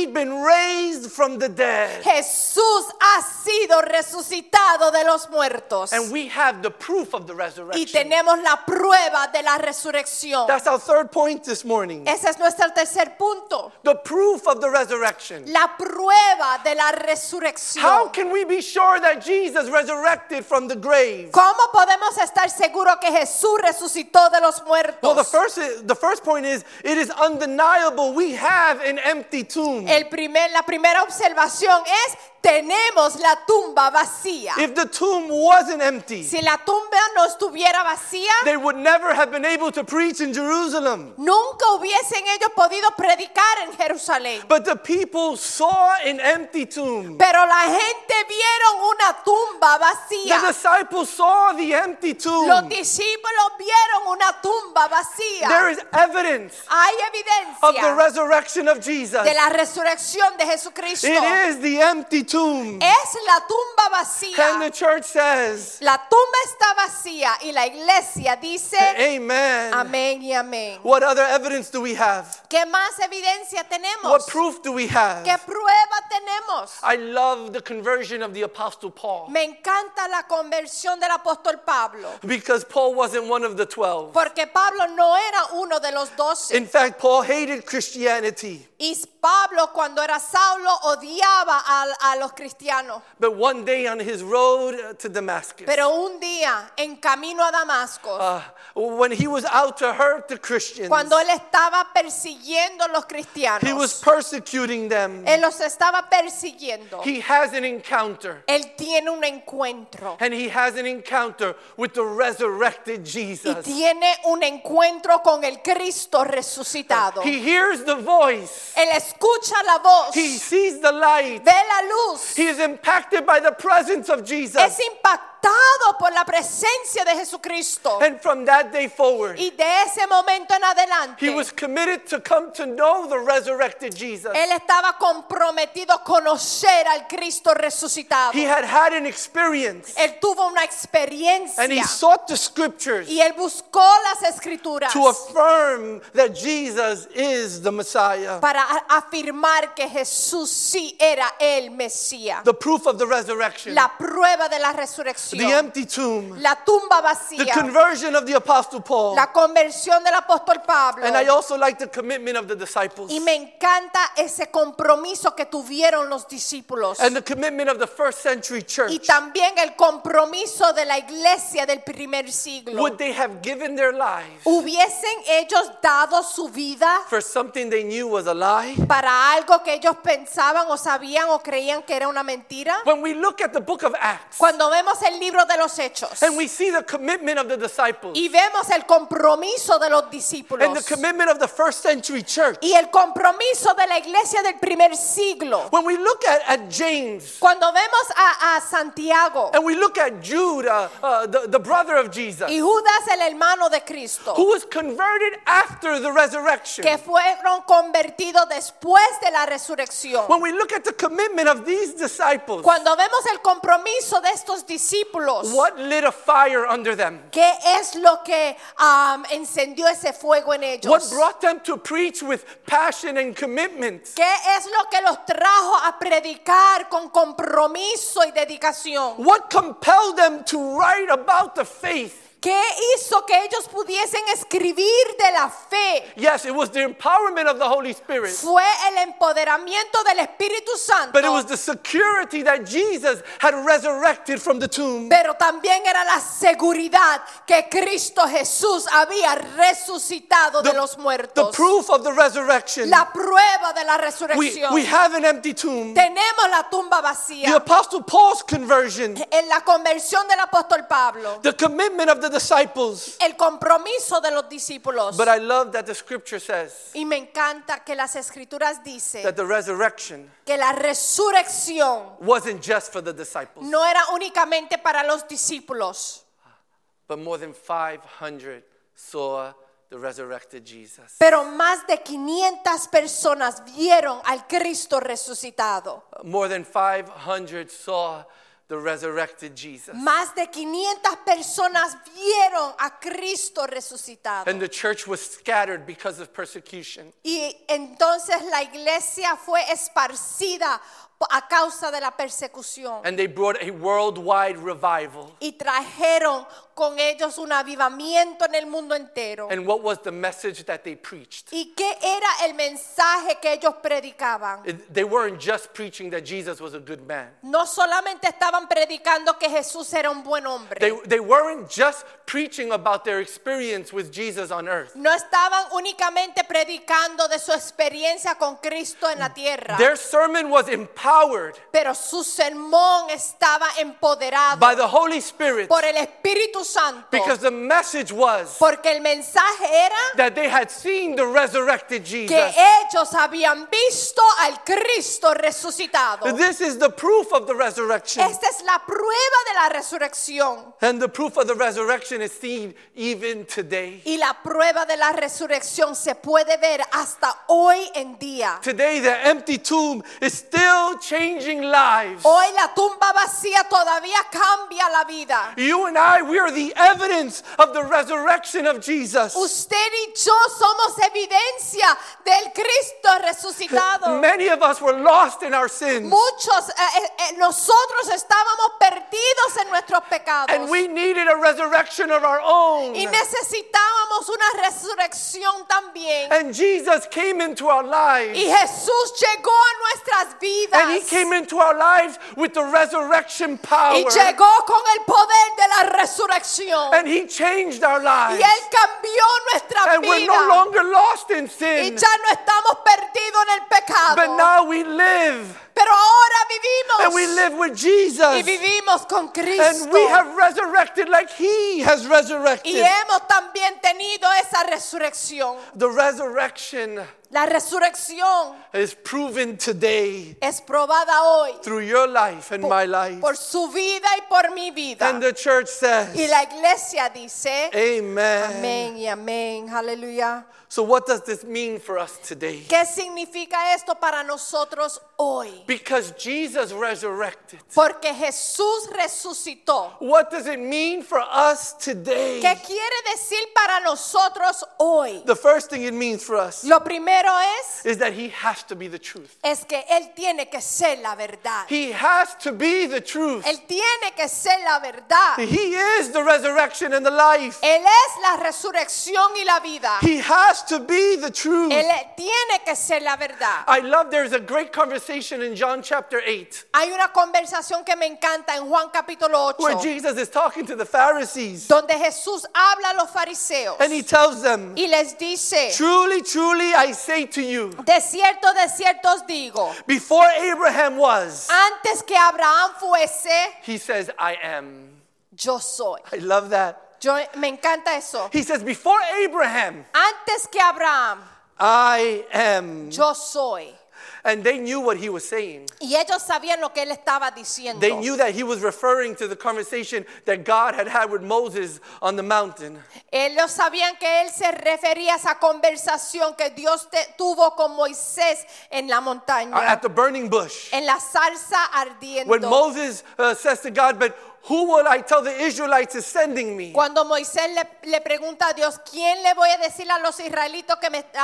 Speaker 2: raised from the dead.
Speaker 1: Jesús ha sido resucitado de los muertos.
Speaker 2: And we have the proof of the
Speaker 1: Y
Speaker 2: resurrection.
Speaker 1: tenemos la prueba de la resurrección.
Speaker 2: That's our third point this morning.
Speaker 1: Ese es nuestro tercer punto.
Speaker 2: The proof of the resurrection.
Speaker 1: La prueba de la
Speaker 2: How
Speaker 1: resurrección.
Speaker 2: can we be sure that Jesus resurrected from the grave?
Speaker 1: ¿Cómo podemos estar seguros que Jesús resucitó de los muertos?
Speaker 2: Well, the first point is, it is undeniable we have an empty tomb.
Speaker 1: La primera observación es, tenemos la tumba vacía.
Speaker 2: If the tomb wasn't empty,
Speaker 1: Si la tumba no estuviera vacía,
Speaker 2: they would never have been able to preach in Jerusalem.
Speaker 1: nunca hubiesen ellos podido predicar en Jerusalén.
Speaker 2: But the people saw an empty tomb.
Speaker 1: Pero la gente vieron una tumba
Speaker 2: The
Speaker 1: vacía.
Speaker 2: disciples saw the empty tomb.
Speaker 1: Los discípulos vieron una tumba vacía.
Speaker 2: There is evidence
Speaker 1: Hay
Speaker 2: of the
Speaker 1: evidencia
Speaker 2: resurrection of Jesus.
Speaker 1: de la resurrección de Jesucristo.
Speaker 2: It is the empty tomb.
Speaker 1: Es la tumba
Speaker 2: And
Speaker 1: vacía.
Speaker 2: the church says,
Speaker 1: La tumba está vacía y la iglesia dice
Speaker 2: amen.
Speaker 1: amén y amén.
Speaker 2: What other evidence do we have?
Speaker 1: ¿Qué más evidencia tenemos?
Speaker 2: What proof do we have?
Speaker 1: ¿Qué prueba tenemos?
Speaker 2: I love the conversion of the Apostle Paul,
Speaker 1: Me encanta la conversión del apóstol Pablo,
Speaker 2: because Paul wasn't one of the 12.
Speaker 1: porque Pablo no era uno de los 12.
Speaker 2: In fact, Paul hated Christianity.
Speaker 1: Y Pablo, cuando era Saulo, odiaba a los cristianos.
Speaker 2: But one day on his road to Damascus,
Speaker 1: Pero un día, en camino a Damasco,
Speaker 2: when he was out to hurt the Christians,
Speaker 1: cuando él estaba persiguiendo a los cristianos,
Speaker 2: he was persecuting them.
Speaker 1: él los estaba persiguiendo.
Speaker 2: He has an encounter.
Speaker 1: Él tiene un encuentro.
Speaker 2: And he has an encounter with the resurrected
Speaker 1: Y
Speaker 2: Jesus.
Speaker 1: tiene un encuentro con el Cristo resucitado.
Speaker 2: He hears the voice.
Speaker 1: Él escucha la voz,
Speaker 2: He sees the light.
Speaker 1: ve la luz,
Speaker 2: He is impacted by the presence of Jesus.
Speaker 1: es impactado por la presencia de Jesucristo.
Speaker 2: And from that day forward,
Speaker 1: Y de ese momento en adelante,
Speaker 2: he was committed to come to know the resurrected Jesus.
Speaker 1: él estaba comprometido a conocer al Cristo resucitado.
Speaker 2: He had an experience.
Speaker 1: Él tuvo una experiencia
Speaker 2: And he sought the scriptures
Speaker 1: y él buscó las escrituras
Speaker 2: to affirm that Jesus is the Messiah.
Speaker 1: para afirmar que Jesús sí era el Mesías.
Speaker 2: The proof of the resurrection.
Speaker 1: La prueba de la resurrección.
Speaker 2: The empty tomb.
Speaker 1: La tumba
Speaker 2: The
Speaker 1: vacía.
Speaker 2: conversion of the Apostle Paul.
Speaker 1: La conversión del apóstol Pablo.
Speaker 2: And I also like the commitment of the disciples.
Speaker 1: Y me encanta ese compromiso que tuvieron los discípulos.
Speaker 2: And the commitment of the first century
Speaker 1: Y
Speaker 2: church.
Speaker 1: también el compromiso de la iglesia del primer siglo.
Speaker 2: Would they have given their lives
Speaker 1: ¿Hubiesen ellos dado su vida
Speaker 2: for something they knew was a lie?
Speaker 1: para algo que ellos pensaban o sabían o creían que era una mentira?
Speaker 2: When we look at the book of Acts
Speaker 1: Cuando vemos el libro de los Hechos
Speaker 2: and we see the commitment of the disciples
Speaker 1: y vemos el compromiso de los discípulos
Speaker 2: and the commitment of the first century church,
Speaker 1: y el compromiso de la iglesia del primer siglo,
Speaker 2: when we look at James
Speaker 1: cuando vemos a Santiago
Speaker 2: and we look at Jude, the brother of Jesus,
Speaker 1: y Judas, el hermano de Cristo,
Speaker 2: who was converted after the resurrection,
Speaker 1: que fueron convertidos después de la resurrección.
Speaker 2: when we look at the commitment of these disciples,
Speaker 1: Cuando vemos el compromiso de estos discípulos,
Speaker 2: what lit a fire under them?
Speaker 1: ¿qué es lo que encendió ese fuego en ellos?
Speaker 2: What brought them to preach with passion and commitment?
Speaker 1: ¿Qué es lo que los trajo a predicar con compromiso y dedicación?
Speaker 2: What compelled them to write about the faith?
Speaker 1: ¿Qué hizo que ellos pudiesen escribir de la fe?
Speaker 2: Yes, it was the empowerment of the Holy Spirit,
Speaker 1: Fue el empoderamiento del Espíritu Santo,
Speaker 2: but it was the security that Jesus had resurrected from the tomb.
Speaker 1: pero también era la seguridad que Cristo Jesús había resucitado de los
Speaker 2: The
Speaker 1: muertos.
Speaker 2: proof of the resurrection.
Speaker 1: La prueba de la
Speaker 2: We
Speaker 1: resurrección.
Speaker 2: have an empty tomb.
Speaker 1: Tenemos la tumba
Speaker 2: The
Speaker 1: vacía.
Speaker 2: Apostle Paul's conversion,
Speaker 1: En la conversión del apóstol Pablo,
Speaker 2: the commitment of the disciples.
Speaker 1: el compromiso de los discípulos.
Speaker 2: But I love that the scripture says
Speaker 1: Y me encanta que las escrituras dicen
Speaker 2: that the resurrection
Speaker 1: que la resurrección
Speaker 2: wasn't just for the disciples,
Speaker 1: no era únicamente para los discípulos,
Speaker 2: but more than 500 saw the resurrected Jesus.
Speaker 1: pero más de 500 personas vieron al Cristo resucitado.
Speaker 2: More than 500 saw the resurrected Jesus.
Speaker 1: Más de 500 personas vieron a Cristo resucitado.
Speaker 2: And the church was scattered because of persecution.
Speaker 1: Y entonces la iglesia fue esparcida a causa de la persecución.
Speaker 2: And they brought a worldwide revival.
Speaker 1: Y trajeron con ellos un avivamiento en el mundo entero.
Speaker 2: And what was the message that they preached?
Speaker 1: ¿Y qué era el mensaje que ellos predicaban?
Speaker 2: They weren't just preaching that Jesus was a good man.
Speaker 1: No solamente estaban predicando que Jesús era un buen hombre.
Speaker 2: They weren't just preaching about their experience with Jesus on earth.
Speaker 1: No estaban únicamente predicando de su experiencia con Cristo en la tierra.
Speaker 2: Their sermon was empowered
Speaker 1: Pero su sermón estaba empoderado
Speaker 2: by the Holy Spirit,
Speaker 1: por el Espíritu Santo.
Speaker 2: because the message was
Speaker 1: Porque el mensaje era
Speaker 2: that they had seen the resurrected
Speaker 1: que
Speaker 2: Jesus.
Speaker 1: ellos habían visto al Cristo resucitado.
Speaker 2: This is the proof of the resurrection.
Speaker 1: Esta es la prueba de la resurrección.
Speaker 2: And the proof of the resurrection is seen even today.
Speaker 1: Y la prueba de la resurrección se puede ver hasta hoy en día.
Speaker 2: Today, the empty tomb is still changing lives.
Speaker 1: Hoy la tumba vacía todavía cambia la vida.
Speaker 2: You and I, we are the evidence of the resurrection of Jesus.
Speaker 1: Usted y yo somos evidencia del Cristo resucitado.
Speaker 2: Many of us were lost in our sins.
Speaker 1: Muchos, nosotros estábamos perdidos en nuestros pecados.
Speaker 2: And we needed a resurrection of our own.
Speaker 1: Y necesitábamos una resurrección también.
Speaker 2: And Jesus came into our lives.
Speaker 1: Y Jesús llegó a nuestras vidas.
Speaker 2: And he came into our lives with the resurrection power.
Speaker 1: Y llegó con el poder de la resurrección.
Speaker 2: And he changed our
Speaker 1: Y
Speaker 2: lives.
Speaker 1: Él cambió nuestra
Speaker 2: And we're no
Speaker 1: vida.
Speaker 2: longer lost in
Speaker 1: Y
Speaker 2: sin.
Speaker 1: ya no estamos perdidos en el pecado.
Speaker 2: But now we live.
Speaker 1: Pero ahora
Speaker 2: And we
Speaker 1: vivimos.
Speaker 2: live with
Speaker 1: Y
Speaker 2: Jesus.
Speaker 1: vivimos con Cristo.
Speaker 2: And we have resurrected like he has
Speaker 1: Y
Speaker 2: resurrected.
Speaker 1: hemos también tenido esa resurrección.
Speaker 2: The resurrection
Speaker 1: La resurrección
Speaker 2: is proven today
Speaker 1: es probada hoy
Speaker 2: through your life and my life.
Speaker 1: por su vida y por mi vida.
Speaker 2: And the church says,
Speaker 1: Y la iglesia dice,
Speaker 2: Amen.
Speaker 1: amén y amén, aleluya.
Speaker 2: So what does this mean for us today?
Speaker 1: ¿Qué significa esto para nosotros hoy?
Speaker 2: Because Jesus resurrected.
Speaker 1: Porque Jesús resucitó.
Speaker 2: What does it mean for us today?
Speaker 1: ¿Qué quiere decir para nosotros hoy?
Speaker 2: The first thing it means for us
Speaker 1: Lo primero
Speaker 2: is that he has to be the truth.
Speaker 1: es que Él tiene que ser la verdad.
Speaker 2: He has to be the truth.
Speaker 1: Él tiene que ser la verdad.
Speaker 2: He is the resurrection and the life.
Speaker 1: Él es la resurrección y la vida.
Speaker 2: He has to be the truth.
Speaker 1: Él tiene que ser la verdad.
Speaker 2: I love there's a great conversation in John chapter 8
Speaker 1: Hay una conversación que me encanta en Juan capítulo 8,
Speaker 2: where Jesus is talking to the Pharisees
Speaker 1: donde Jesús habla a los fariseos
Speaker 2: and he tells them,
Speaker 1: y les dice,
Speaker 2: truly, truly, I say to you,
Speaker 1: de cierto os digo,
Speaker 2: before Abraham was,
Speaker 1: antes que Abraham fuese,
Speaker 2: he says, I am.
Speaker 1: yo soy.
Speaker 2: I love that.
Speaker 1: Me encanta eso.
Speaker 2: He says, before Abraham,
Speaker 1: Antes que Abraham,
Speaker 2: I am.
Speaker 1: yo soy.
Speaker 2: And they knew what he was saying.
Speaker 1: Y ellos sabían lo que él estaba diciendo.
Speaker 2: They knew that he was referring to the conversation that God had had with Moses on the mountain.
Speaker 1: Ellos sabían que él se refería a esa conversación que Dios tuvo con Moisés en la montaña,
Speaker 2: At the burning bush.
Speaker 1: en la salsa ardiendo.
Speaker 2: When Moses says to God, but who will I tell the Israelites is sending me?
Speaker 1: Cuando Moisés le pregunta a Dios, ¿quién le voy a decir a los israelitas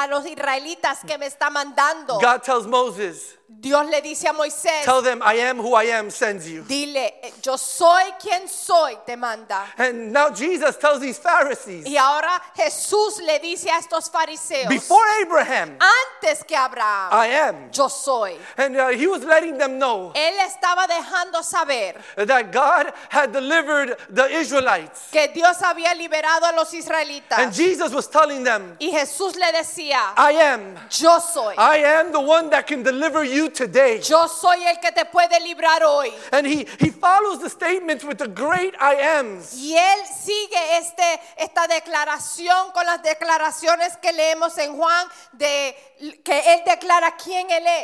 Speaker 1: que me está mandando?
Speaker 2: God tells Moses,
Speaker 1: Dios le dice a Moisés,
Speaker 2: tell them I am who I am sends you.
Speaker 1: dile, yo soy quien soy, te manda.
Speaker 2: And now Jesus tells these Pharisees,
Speaker 1: Y ahora Jesús le dice a estos fariseos,
Speaker 2: before Abraham,
Speaker 1: antes que Abraham,
Speaker 2: I am.
Speaker 1: yo soy.
Speaker 2: And he was letting them know
Speaker 1: Él estaba dejando saber
Speaker 2: that God had delivered the Israelites.
Speaker 1: que Dios había liberado a los
Speaker 2: And
Speaker 1: israelitas.
Speaker 2: Jesus was telling them,
Speaker 1: Y Jesús le decía,
Speaker 2: I am.
Speaker 1: yo soy.
Speaker 2: I am the one that can deliver you today.
Speaker 1: Yo soy el que te puede librar hoy.
Speaker 2: And he follows the statements with the great I ams.
Speaker 1: Y él sigue esta declaración con las declaraciones que leemos en Juan, de que él declara quién él es.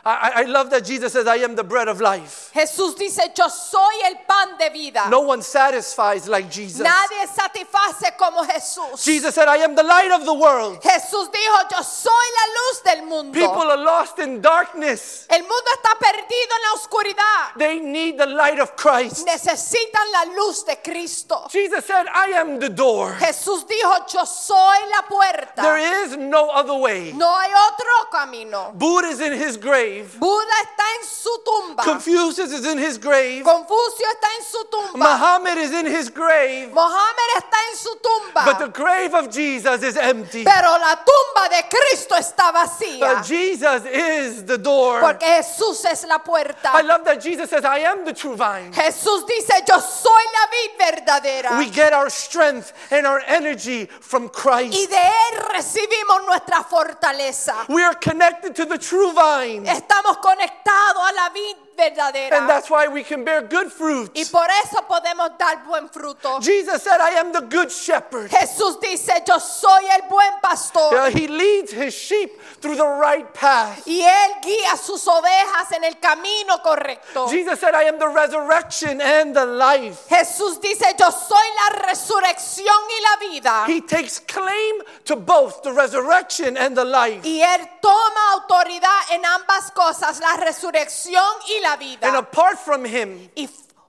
Speaker 2: I love that Jesus says, I am the bread of life.
Speaker 1: Jesús dice, yo soy el pan de vida.
Speaker 2: No one satisfies like Jesus.
Speaker 1: Nadie satisface como Jesús.
Speaker 2: Jesus said, I am the light of the world.
Speaker 1: Jesús dijo, yo soy la luz del mundo.
Speaker 2: People are lost in darkness.
Speaker 1: El mundo está perdido en la oscuridad.
Speaker 2: They need the light of Christ.
Speaker 1: Necesitan la luz de Cristo.
Speaker 2: Jesus said, I am the door.
Speaker 1: Jesús dijo, yo soy la puerta.
Speaker 2: There is no other way.
Speaker 1: No hay otro camino.
Speaker 2: Buddha is in his grave.
Speaker 1: Buda está en su tumba.
Speaker 2: Confucius is in his grave.
Speaker 1: Confucio está en su tumba.
Speaker 2: Muhammad is in his grave.
Speaker 1: Mohammed está en su tumba.
Speaker 2: But the grave of Jesus is empty.
Speaker 1: Pero la tumba de Cristo está vacía.
Speaker 2: Jesus is the door.
Speaker 1: Porque Jesús es la puerta.
Speaker 2: I love that Jesus says, I am the true vine.
Speaker 1: Jesús dice, yo soy la vid verdadera.
Speaker 2: We get our strength and our energy from
Speaker 1: Y
Speaker 2: Christ.
Speaker 1: de Él recibimos nuestra fortaleza.
Speaker 2: We are connected to the true vine.
Speaker 1: Estamos conectados a la vid verdadera.
Speaker 2: And that's why we can bear good fruit.
Speaker 1: Y por eso podemos dar buen fruto.
Speaker 2: Jesus said, I am the good shepherd.
Speaker 1: Jesús dice, yo soy el buen pastor.
Speaker 2: He leads his sheep through the right path.
Speaker 1: Y Él guía sus ovejas en el camino correcto.
Speaker 2: Jesus said, I am the resurrection and the life.
Speaker 1: Jesús dice, yo soy la resurrección y la vida.
Speaker 2: He takes claim to both the resurrection and the life.
Speaker 1: Y Él toma autoridad en ambas cosas, la resurrección y la
Speaker 2: And
Speaker 1: vida.
Speaker 2: apart from him,
Speaker 1: Y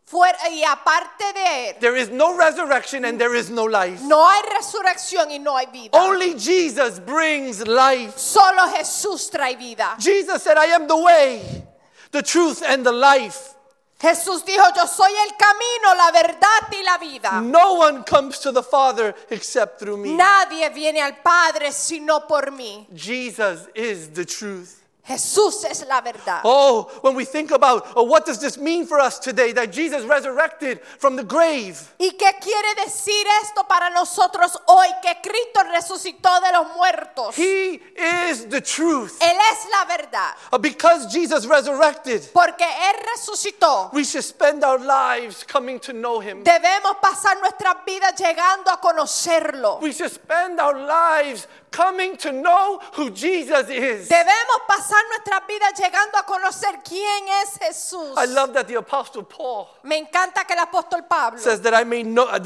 Speaker 1: aparte de Él,
Speaker 2: there is no resurrection and there is no life.
Speaker 1: no hay resurrección y no hay vida.
Speaker 2: Only Jesus brings life.
Speaker 1: Solo Jesús trae vida.
Speaker 2: Jesus said, I am the way, the truth, and the life.
Speaker 1: Jesús dijo, yo soy el camino, la verdad y la vida.
Speaker 2: No one comes to the Father except through me.
Speaker 1: Nadie viene al Padre sino por mí.
Speaker 2: Jesus is the truth.
Speaker 1: Jesús es la verdad.
Speaker 2: Oh, when we think about what does this mean for us today, that Jesus resurrected from the grave.
Speaker 1: ¿Y qué quiere decir esto para nosotros hoy? Que Cristo resucitó de los muertos.
Speaker 2: He is the truth.
Speaker 1: Él es la verdad.
Speaker 2: Because Jesus resurrected,
Speaker 1: Porque Él resucitó.
Speaker 2: we should spend our lives coming to know him.
Speaker 1: Debemos pasar nuestras vidas llegando a conocerlo.
Speaker 2: We should spend our lives coming to know who Jesus is.
Speaker 1: Debemos pasar nuestras vidas llegando a conocer quién es Jesús.
Speaker 2: I love that the Apostle Paul
Speaker 1: Me encanta que el apóstol Pablo,
Speaker 2: says that I may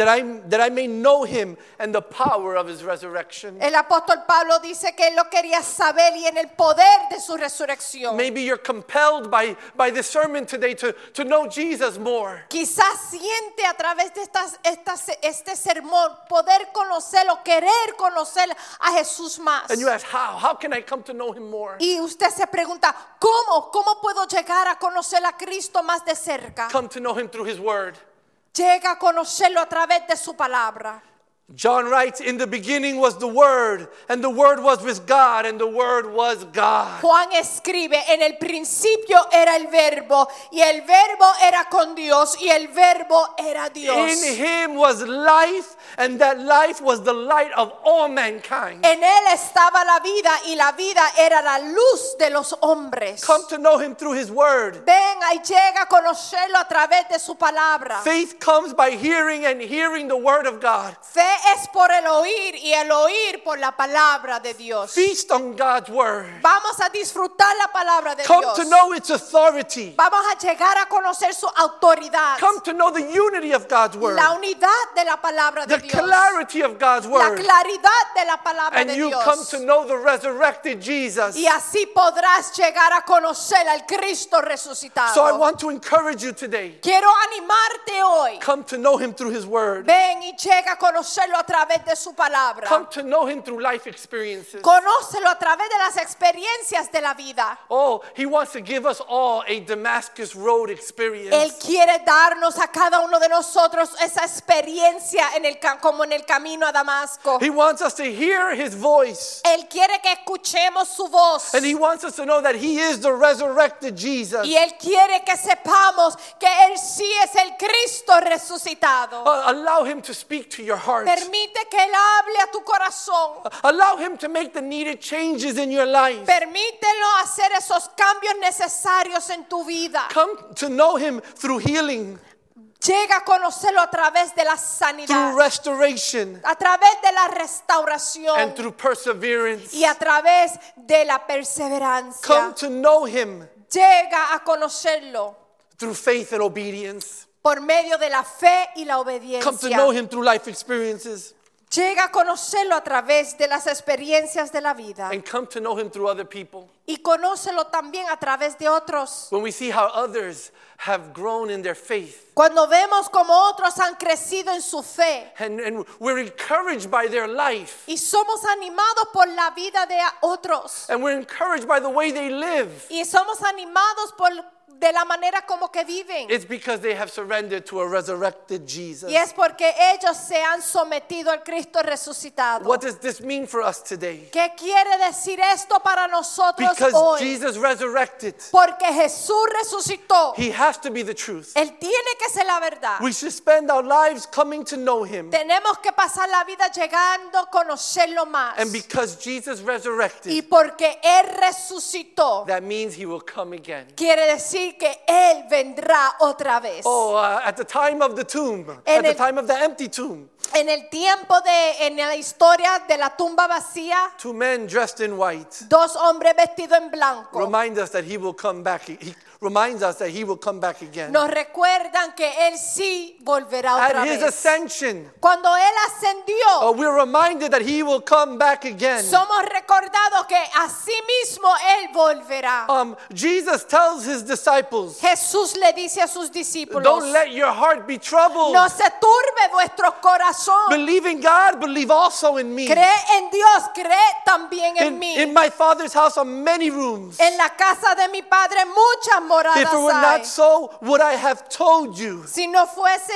Speaker 2: know him and the power of his resurrection.
Speaker 1: el apóstol Pablo dice que él lo quería saber y en el poder de su resurrección.
Speaker 2: Maybe you're compelled by this sermon today to know Jesus more.
Speaker 1: Quizás siente a través de este sermón poder conocerlo, querer conocer a Jesús más.
Speaker 2: And you ask, how can I come to know him more?
Speaker 1: Y usted se pregunta, ¿cómo puedo llegar a conocer a Cristo más de cerca?
Speaker 2: Come to know him through his word.
Speaker 1: Llega a conocerlo a través de su palabra.
Speaker 2: John writes, in the beginning was the Word, and the Word was with God, and the Word was God.
Speaker 1: Juan escribe, en el principio era el verbo, y el verbo era con Dios, y el verbo era Dios.
Speaker 2: In him was life, and that life was the light of all mankind.
Speaker 1: En él estaba la vida, y la vida era la luz de los hombres.
Speaker 2: Come to know him through his word.
Speaker 1: Ven, ahí llega a conocerlo a través de su palabra.
Speaker 2: Faith comes by hearing, and hearing the word of God.
Speaker 1: Fe es por el oír y el oír por la palabra de Dios.
Speaker 2: Feast on God's word.
Speaker 1: Vamos a disfrutar la palabra de
Speaker 2: Come
Speaker 1: Dios.
Speaker 2: to know its authority.
Speaker 1: Vamos a llegar a conocer su autoridad.
Speaker 2: Come to know the unity of God's word.
Speaker 1: La unidad de la palabra de
Speaker 2: The
Speaker 1: Dios.
Speaker 2: clarity of God's
Speaker 1: La
Speaker 2: word.
Speaker 1: claridad de la palabra
Speaker 2: And
Speaker 1: de
Speaker 2: you
Speaker 1: Dios.
Speaker 2: come to know the resurrected Jesus.
Speaker 1: Y así podrás llegar a conocer al Cristo resucitado.
Speaker 2: So I want to encourage you today.
Speaker 1: Quiero animarte hoy.
Speaker 2: Come to know him through his word.
Speaker 1: Ven y llega a conocerlo a través de su palabra.
Speaker 2: Come to know him through life experiences.
Speaker 1: Conócelo a través de las experiencias de la vida.
Speaker 2: Oh, he wants to give us all a Damascus Road experience.
Speaker 1: Él quiere darnos a cada uno de nosotros esa experiencia como en el camino a Damasco.
Speaker 2: He wants us to hear his voice.
Speaker 1: Él quiere que escuchemos su voz.
Speaker 2: And he wants us to know that he is the resurrected Jesus.
Speaker 1: Y Él quiere que sepamos que Él sí es el Cristo resucitado.
Speaker 2: Allow him to speak to your heart.
Speaker 1: Permite que Él hable a tu corazón.
Speaker 2: Allow him to make the needed changes in your life.
Speaker 1: Permítelo hacer esos cambios necesarios en tu vida.
Speaker 2: Come to know him through healing,
Speaker 1: Llega a conocerlo a través de la sanidad,
Speaker 2: through restoration,
Speaker 1: a través de la restauración
Speaker 2: and through perseverance.
Speaker 1: y a través de la
Speaker 2: Come
Speaker 1: perseverancia.
Speaker 2: to know him
Speaker 1: llega a conocerlo
Speaker 2: through faith and obedience.
Speaker 1: por medio de la fe y la
Speaker 2: Come to
Speaker 1: obediencia.
Speaker 2: know him through life experiences.
Speaker 1: Llega a conocerlo a través de las experiencias de la vida.
Speaker 2: And come to know him through other people.
Speaker 1: Y conócelo también a través de otros.
Speaker 2: When we see how others have grown in their faith.
Speaker 1: Cuando vemos como otros han crecido en su fe.
Speaker 2: And we're encouraged by their life.
Speaker 1: Y somos animados por la vida de otros.
Speaker 2: And we're encouraged by the way they live.
Speaker 1: Y somos animados de la manera como que viven.
Speaker 2: It's because they have surrendered to a resurrected Jesus.
Speaker 1: Y es porque ellos se han sometido al Cristo resucitado.
Speaker 2: What does this mean for us today?
Speaker 1: ¿Qué quiere decir esto para nosotros
Speaker 2: Because
Speaker 1: hoy?
Speaker 2: Jesus resurrected,
Speaker 1: Porque Jesús resucitó.
Speaker 2: he has to be the truth.
Speaker 1: Él tiene que ser la verdad.
Speaker 2: We should spend our lives coming to know him.
Speaker 1: Tenemos que pasar la vida llegando a conocerlo más.
Speaker 2: And because Jesus
Speaker 1: Y
Speaker 2: resurrected,
Speaker 1: porque Él resucitó,
Speaker 2: that means he will come again.
Speaker 1: quiere decir que Él vendrá otra vez.
Speaker 2: Oh, at the time of the tomb,
Speaker 1: En
Speaker 2: at the
Speaker 1: el-
Speaker 2: time of the empty tomb,
Speaker 1: En el tiempo en la historia de la tumba vacía,
Speaker 2: two men dressed in white
Speaker 1: dos hombres vestidos en blanco
Speaker 2: remind us that he will come back. He reminds us that he will come back again.
Speaker 1: nos recuerdan que Él sí volverá otra
Speaker 2: At his
Speaker 1: vez.
Speaker 2: ascension,
Speaker 1: Cuando Él ascendió,
Speaker 2: we're reminded that he will come back again.
Speaker 1: somos recordados que así mismo Él volverá.
Speaker 2: Jesus tells his disciples,
Speaker 1: Jesús le dice a sus discípulos,
Speaker 2: don't let your heart be troubled.
Speaker 1: no se turbe vuestro corazón.
Speaker 2: Believe in God, believe also in me.
Speaker 1: Cree en Dios, cree también en mí.
Speaker 2: In my Father's house are many rooms.
Speaker 1: En la casa de mi Padre muchas moradas
Speaker 2: If it were
Speaker 1: hay.
Speaker 2: not so, would I have told you
Speaker 1: Si no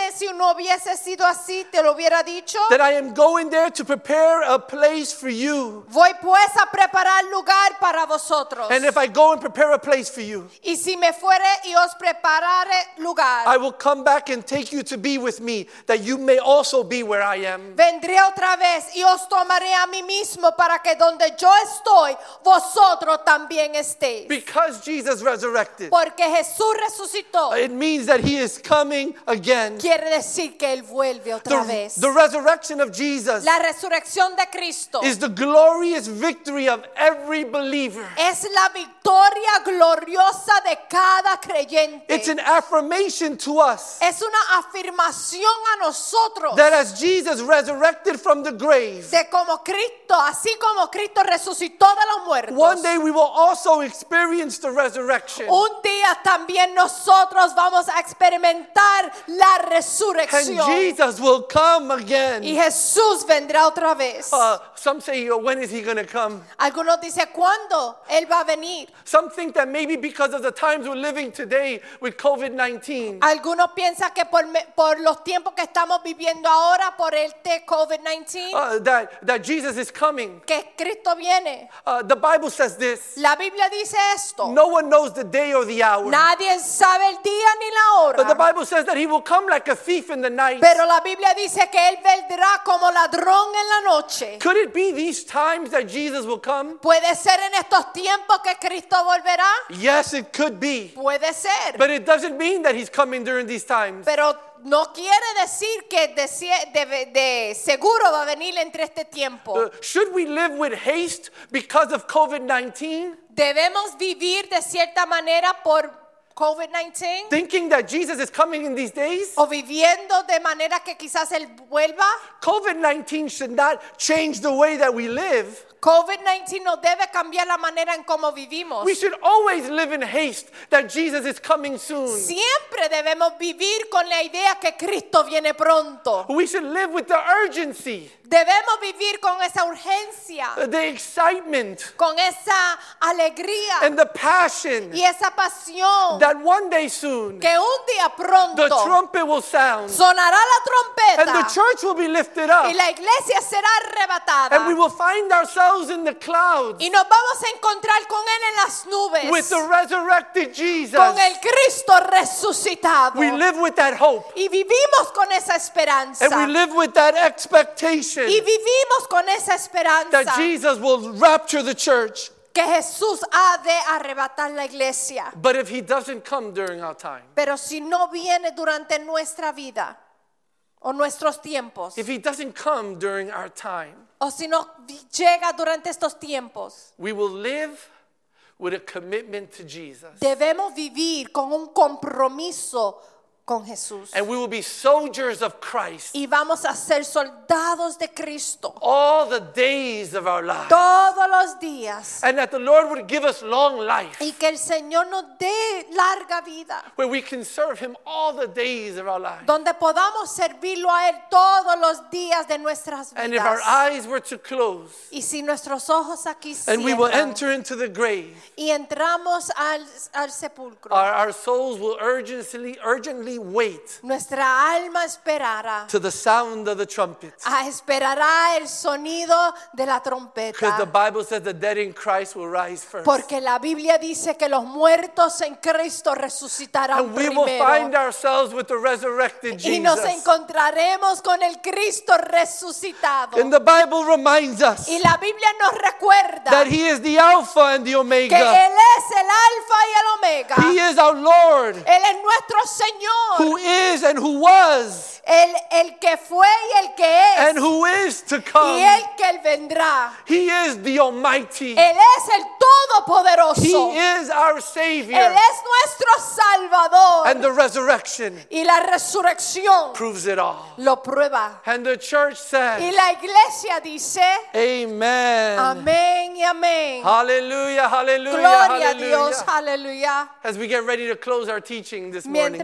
Speaker 1: hubiese sido así, te lo hubiera dicho.
Speaker 2: that I am going there to prepare a place for you?
Speaker 1: Voy pues a preparar lugar para vosotros.
Speaker 2: And if I go and prepare a place for you,
Speaker 1: Y si me fuere y os preparare lugar,
Speaker 2: I will come back and take you to be with me, that you may also be where I am.
Speaker 1: vendré otra vez y os tomaré a mí mismo para que donde yo estoy, vosotros también estéis.
Speaker 2: Because Jesus resurrected,
Speaker 1: Porque Jesús resucitó.
Speaker 2: it means that he is coming again.
Speaker 1: Quiere decir que Él vuelve otra vez.
Speaker 2: The resurrection of Jesus
Speaker 1: La resurrección de Cristo
Speaker 2: is the glorious victory of every believer.
Speaker 1: es la victoria gloriosa de cada creyente.
Speaker 2: It's an affirmation to us
Speaker 1: Es una afirmación a nosotros
Speaker 2: that as Jesus resurrected from the grave,
Speaker 1: de como Cristo, así como Cristo resucitó de los muertos.
Speaker 2: one day we will also experience the resurrection.
Speaker 1: Un día también nosotros vamos a experimentar la
Speaker 2: And
Speaker 1: resurrección.
Speaker 2: Jesus will come
Speaker 1: Y
Speaker 2: again.
Speaker 1: Jesús vendrá otra vez.
Speaker 2: Some say, when is he going to come?
Speaker 1: Algunos dicen, ¿cuándo Él va a venir?
Speaker 2: Some think that maybe because of the times we're living today with COVID-19,
Speaker 1: Algunos piensan que por los tiempos que estamos viviendo ahora, por el COVID-19,
Speaker 2: that Jesus is coming.
Speaker 1: que Cristo viene.
Speaker 2: The Bible says this:
Speaker 1: La Biblia dice esto.
Speaker 2: no one knows the day or the hour.
Speaker 1: Nadie sabe el día ni la
Speaker 2: But the
Speaker 1: hora.
Speaker 2: Bible says that he will come like a thief in the night.
Speaker 1: Pero la Biblia dice que Él vendrá como ladrón en la noche.
Speaker 2: Could it be these times that Jesus will come?
Speaker 1: ¿Puede ser en estos tiempos que Cristo volverá?
Speaker 2: Yes, it could be.
Speaker 1: Puede ser.
Speaker 2: But it doesn't mean that he's coming during these times.
Speaker 1: Pero no quiere decir que de seguro va a venir entre este tiempo.
Speaker 2: Should we live with haste because of COVID-19?
Speaker 1: Debemos vivir de cierta manera por COVID-19
Speaker 2: Thinking that Jesus is coming in these days?
Speaker 1: o viviendo de manera que quizás Él vuelva.
Speaker 2: COVID-19 should not change the way that we live.
Speaker 1: COVID-19 no debe cambiar la manera en cómo vivimos.
Speaker 2: We should always live in haste that Jesus is coming soon.
Speaker 1: Siempre debemos vivir con la idea que Cristo viene pronto.
Speaker 2: We should live with the urgency,
Speaker 1: Debemos vivir con esa urgencia,
Speaker 2: the excitement,
Speaker 1: con esa alegría
Speaker 2: and the passion
Speaker 1: y esa pasión
Speaker 2: that one day soon
Speaker 1: que un día
Speaker 2: the
Speaker 1: pronto
Speaker 2: trumpet will sound
Speaker 1: sonará la
Speaker 2: and the
Speaker 1: trompeta
Speaker 2: church will be lifted up
Speaker 1: y la iglesia será arrebatada
Speaker 2: and we will find ourselves in the clouds
Speaker 1: y nos vamos a encontrar con Él en las nubes,
Speaker 2: with the resurrected Jesus.
Speaker 1: con el Cristo resucitado.
Speaker 2: We live with that hope
Speaker 1: Y vivimos con esa esperanza.
Speaker 2: and we live with that expectation
Speaker 1: Y vivimos con esa
Speaker 2: that
Speaker 1: esperanza
Speaker 2: Jesus will rapture the church.
Speaker 1: que Jesús ha de arrebatar la iglesia.
Speaker 2: But if he doesn't come during our time,
Speaker 1: Pero si no viene durante nuestra vida o nuestros tiempos,
Speaker 2: if he doesn't come during our time,
Speaker 1: o si no llega durante estos tiempos,
Speaker 2: we will live with a commitment to Jesus.
Speaker 1: Debemos vivir con un compromiso con Jesús.
Speaker 2: And we will be soldiers of Christ
Speaker 1: Y vamos a ser soldados de Cristo
Speaker 2: all the days of our lives.
Speaker 1: todos los días.
Speaker 2: And that the Lord would give us long life
Speaker 1: Y que el Señor nos dé larga vida,
Speaker 2: where we can serve Him all the days of our lives.
Speaker 1: donde podamos servirlo a Él todos los días de nuestras
Speaker 2: And if our
Speaker 1: vidas.
Speaker 2: eyes were to close
Speaker 1: Y si nuestros ojos aquí
Speaker 2: and we will
Speaker 1: cierran
Speaker 2: enter into the grave,
Speaker 1: y entramos al sepulcro,
Speaker 2: our souls will urgently wait
Speaker 1: nuestra alma esperará.
Speaker 2: to the sound of the trumpet.
Speaker 1: Esperará el sonido de la
Speaker 2: Because the
Speaker 1: trompeta.
Speaker 2: Bible says the dead in Christ will rise first.
Speaker 1: Porque la Biblia dice que los muertos en Cristo resucitarán
Speaker 2: And we will find
Speaker 1: primero.
Speaker 2: ourselves with the resurrected
Speaker 1: Y nos
Speaker 2: Jesus.
Speaker 1: encontraremos con el Cristo resucitado.
Speaker 2: And the Bible reminds us
Speaker 1: Y la Biblia nos recuerda
Speaker 2: that He is the Alpha and the
Speaker 1: que
Speaker 2: Omega.
Speaker 1: Él es el Alfa y el Omega.
Speaker 2: He is our Lord,
Speaker 1: Él es nuestro Señor.
Speaker 2: who is and who was
Speaker 1: El que fue y el que es.
Speaker 2: and who is to
Speaker 1: Y
Speaker 2: come.
Speaker 1: el que Él vendrá.
Speaker 2: He is the Almighty.
Speaker 1: Él es el Todopoderoso.
Speaker 2: He is our
Speaker 1: Él
Speaker 2: Savior.
Speaker 1: es nuestro Salvador.
Speaker 2: And the resurrection
Speaker 1: Y la resurrección
Speaker 2: proves it all.
Speaker 1: lo prueba.
Speaker 2: And the church
Speaker 1: Y
Speaker 2: says,
Speaker 1: la iglesia dice,
Speaker 2: Amen.
Speaker 1: amén y amén.
Speaker 2: Hallelujah, hallelujah,
Speaker 1: Gloria a Dios,
Speaker 2: hallelujah.
Speaker 1: aleluya.
Speaker 2: As we get ready to close our teaching this morning,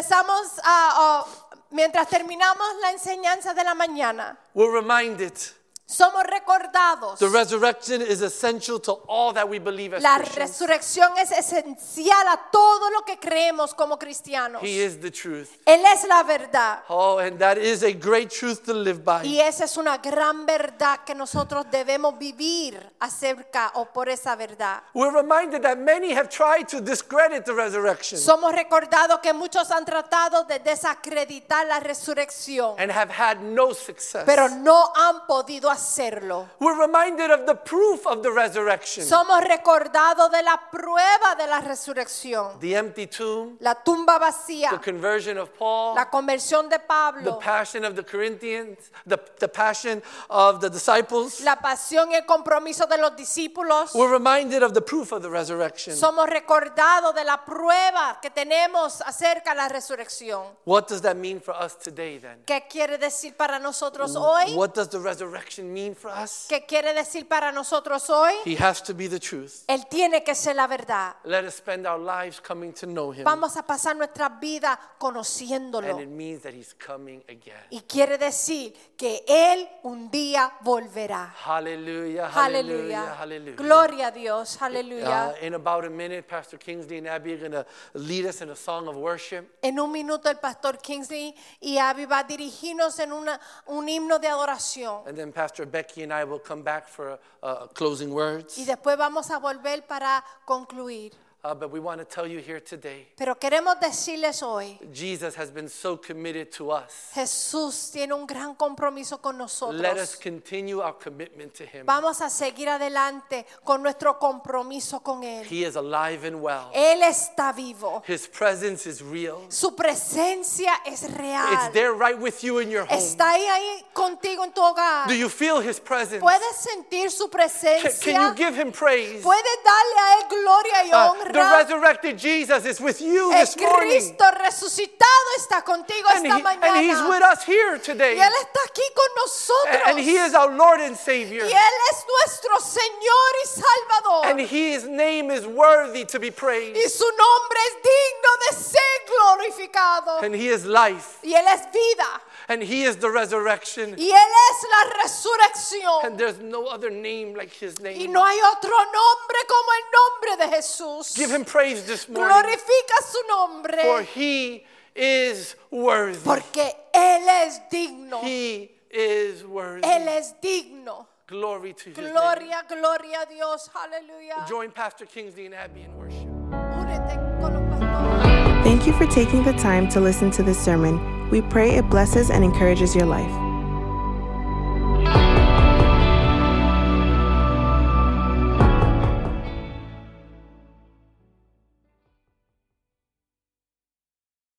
Speaker 1: Mientras terminamos la enseñanza de la mañana,
Speaker 2: we're reminded
Speaker 1: somos recordados.
Speaker 2: the resurrection is essential to all that we believe as
Speaker 1: La
Speaker 2: Christians.
Speaker 1: resurrección es esencial a todo lo que creemos como cristianos.
Speaker 2: He is the truth.
Speaker 1: Él es la verdad.
Speaker 2: Oh, and that is a great truth to live by.
Speaker 1: Y esa es una gran verdad que nosotros debemos vivir acerca o por esa verdad.
Speaker 2: We're reminded that many have tried to discredit the resurrection
Speaker 1: Somos recordados que muchos han tratado de desacreditar la resurrección,
Speaker 2: and have had no success.
Speaker 1: pero no han podido hacerlo.
Speaker 2: We're reminded of the proof of the resurrection.
Speaker 1: Somos recordados de la prueba de la resurrección.
Speaker 2: The empty tomb,
Speaker 1: La tumba
Speaker 2: the
Speaker 1: vacía,
Speaker 2: conversion of Paul,
Speaker 1: la conversión de
Speaker 2: the
Speaker 1: Pablo,
Speaker 2: passion of the Corinthians, the passion of the disciples.
Speaker 1: la pasión y el compromiso de los discípulos.
Speaker 2: We're reminded of the proof of the resurrection.
Speaker 1: Somos recordados de la prueba que tenemos acerca de la resurrección.
Speaker 2: What does that mean for us today then?
Speaker 1: ¿Qué quiere decir para nosotros hoy?
Speaker 2: What does the resurrection mean for us?
Speaker 1: ¿Qué quiere decir para nosotros hoy?
Speaker 2: He has to be the truth.
Speaker 1: Él tiene que ser la verdad.
Speaker 2: Let us spend our lives coming to know Him.
Speaker 1: Vamos a pasar nuestra vida
Speaker 2: And
Speaker 1: conociéndolo.
Speaker 2: it means that He's coming again.
Speaker 1: Y quiere decir que Él un día volverá.
Speaker 2: Hallelujah, hallelujah,
Speaker 1: Aleluya.
Speaker 2: hallelujah.
Speaker 1: Gloria a Dios. Aleluya.
Speaker 2: In about a minute, Pastor Kingsley and Abby are going to lead us in a song of worship.
Speaker 1: En un minuto el pastor Kingsley y Abby va a dirigirnos en un himno de adoración.
Speaker 2: And then Pastor Becky and I will come back for closing words.
Speaker 1: Y después vamos a volver para concluir.
Speaker 2: But we want to tell you here today,
Speaker 1: Pero queremos decirles hoy,
Speaker 2: Jesus has been so committed to us.
Speaker 1: Jesús tiene un gran compromiso con
Speaker 2: Let us
Speaker 1: nosotros.
Speaker 2: continue our commitment to Him.
Speaker 1: Vamos a seguir adelante con nuestro compromiso con Él.
Speaker 2: He is alive and well.
Speaker 1: Él está vivo.
Speaker 2: His presence is real.
Speaker 1: Su presencia es
Speaker 2: It's
Speaker 1: real.
Speaker 2: there right with you in your home.
Speaker 1: Está ahí contigo en tu hogar.
Speaker 2: Do you feel His presence?
Speaker 1: Puedes sentir su
Speaker 2: Can you
Speaker 1: presencia.
Speaker 2: give Him praise?
Speaker 1: Puedes darle a Él gloria y
Speaker 2: The
Speaker 1: honra.
Speaker 2: resurrected Jesus is with you
Speaker 1: El
Speaker 2: this morning.
Speaker 1: Cristo resucitado está contigo
Speaker 2: And
Speaker 1: esta
Speaker 2: and He's with
Speaker 1: mañana.
Speaker 2: us here
Speaker 1: Y
Speaker 2: today.
Speaker 1: Él está aquí con nosotros.
Speaker 2: And He is our Lord and Savior.
Speaker 1: Y Él es nuestro Señor y Salvador.
Speaker 2: And His name is worthy to be praised.
Speaker 1: Y su nombre es digno de ser glorificado.
Speaker 2: And He is life.
Speaker 1: Y Él es vida.
Speaker 2: And He is the resurrection.
Speaker 1: Y Él es la resurrección.
Speaker 2: And there's no other name like His
Speaker 1: Y
Speaker 2: name.
Speaker 1: no hay otro nombre como el nombre de Jesús.
Speaker 2: Give Him praise this morning.
Speaker 1: Glorifica su
Speaker 2: For
Speaker 1: nombre.
Speaker 2: He is worthy.
Speaker 1: Porque Él es digno.
Speaker 2: He is worthy.
Speaker 1: Él es digno.
Speaker 2: Glory to His name.
Speaker 1: Gloria, gloria a Dios. Aleluya.
Speaker 2: Join Pastor Kingsley and Abby in worship.
Speaker 1: Únete con los pastores.
Speaker 3: Thank you for taking the time to listen to this sermon. We pray it blesses and encourages your life.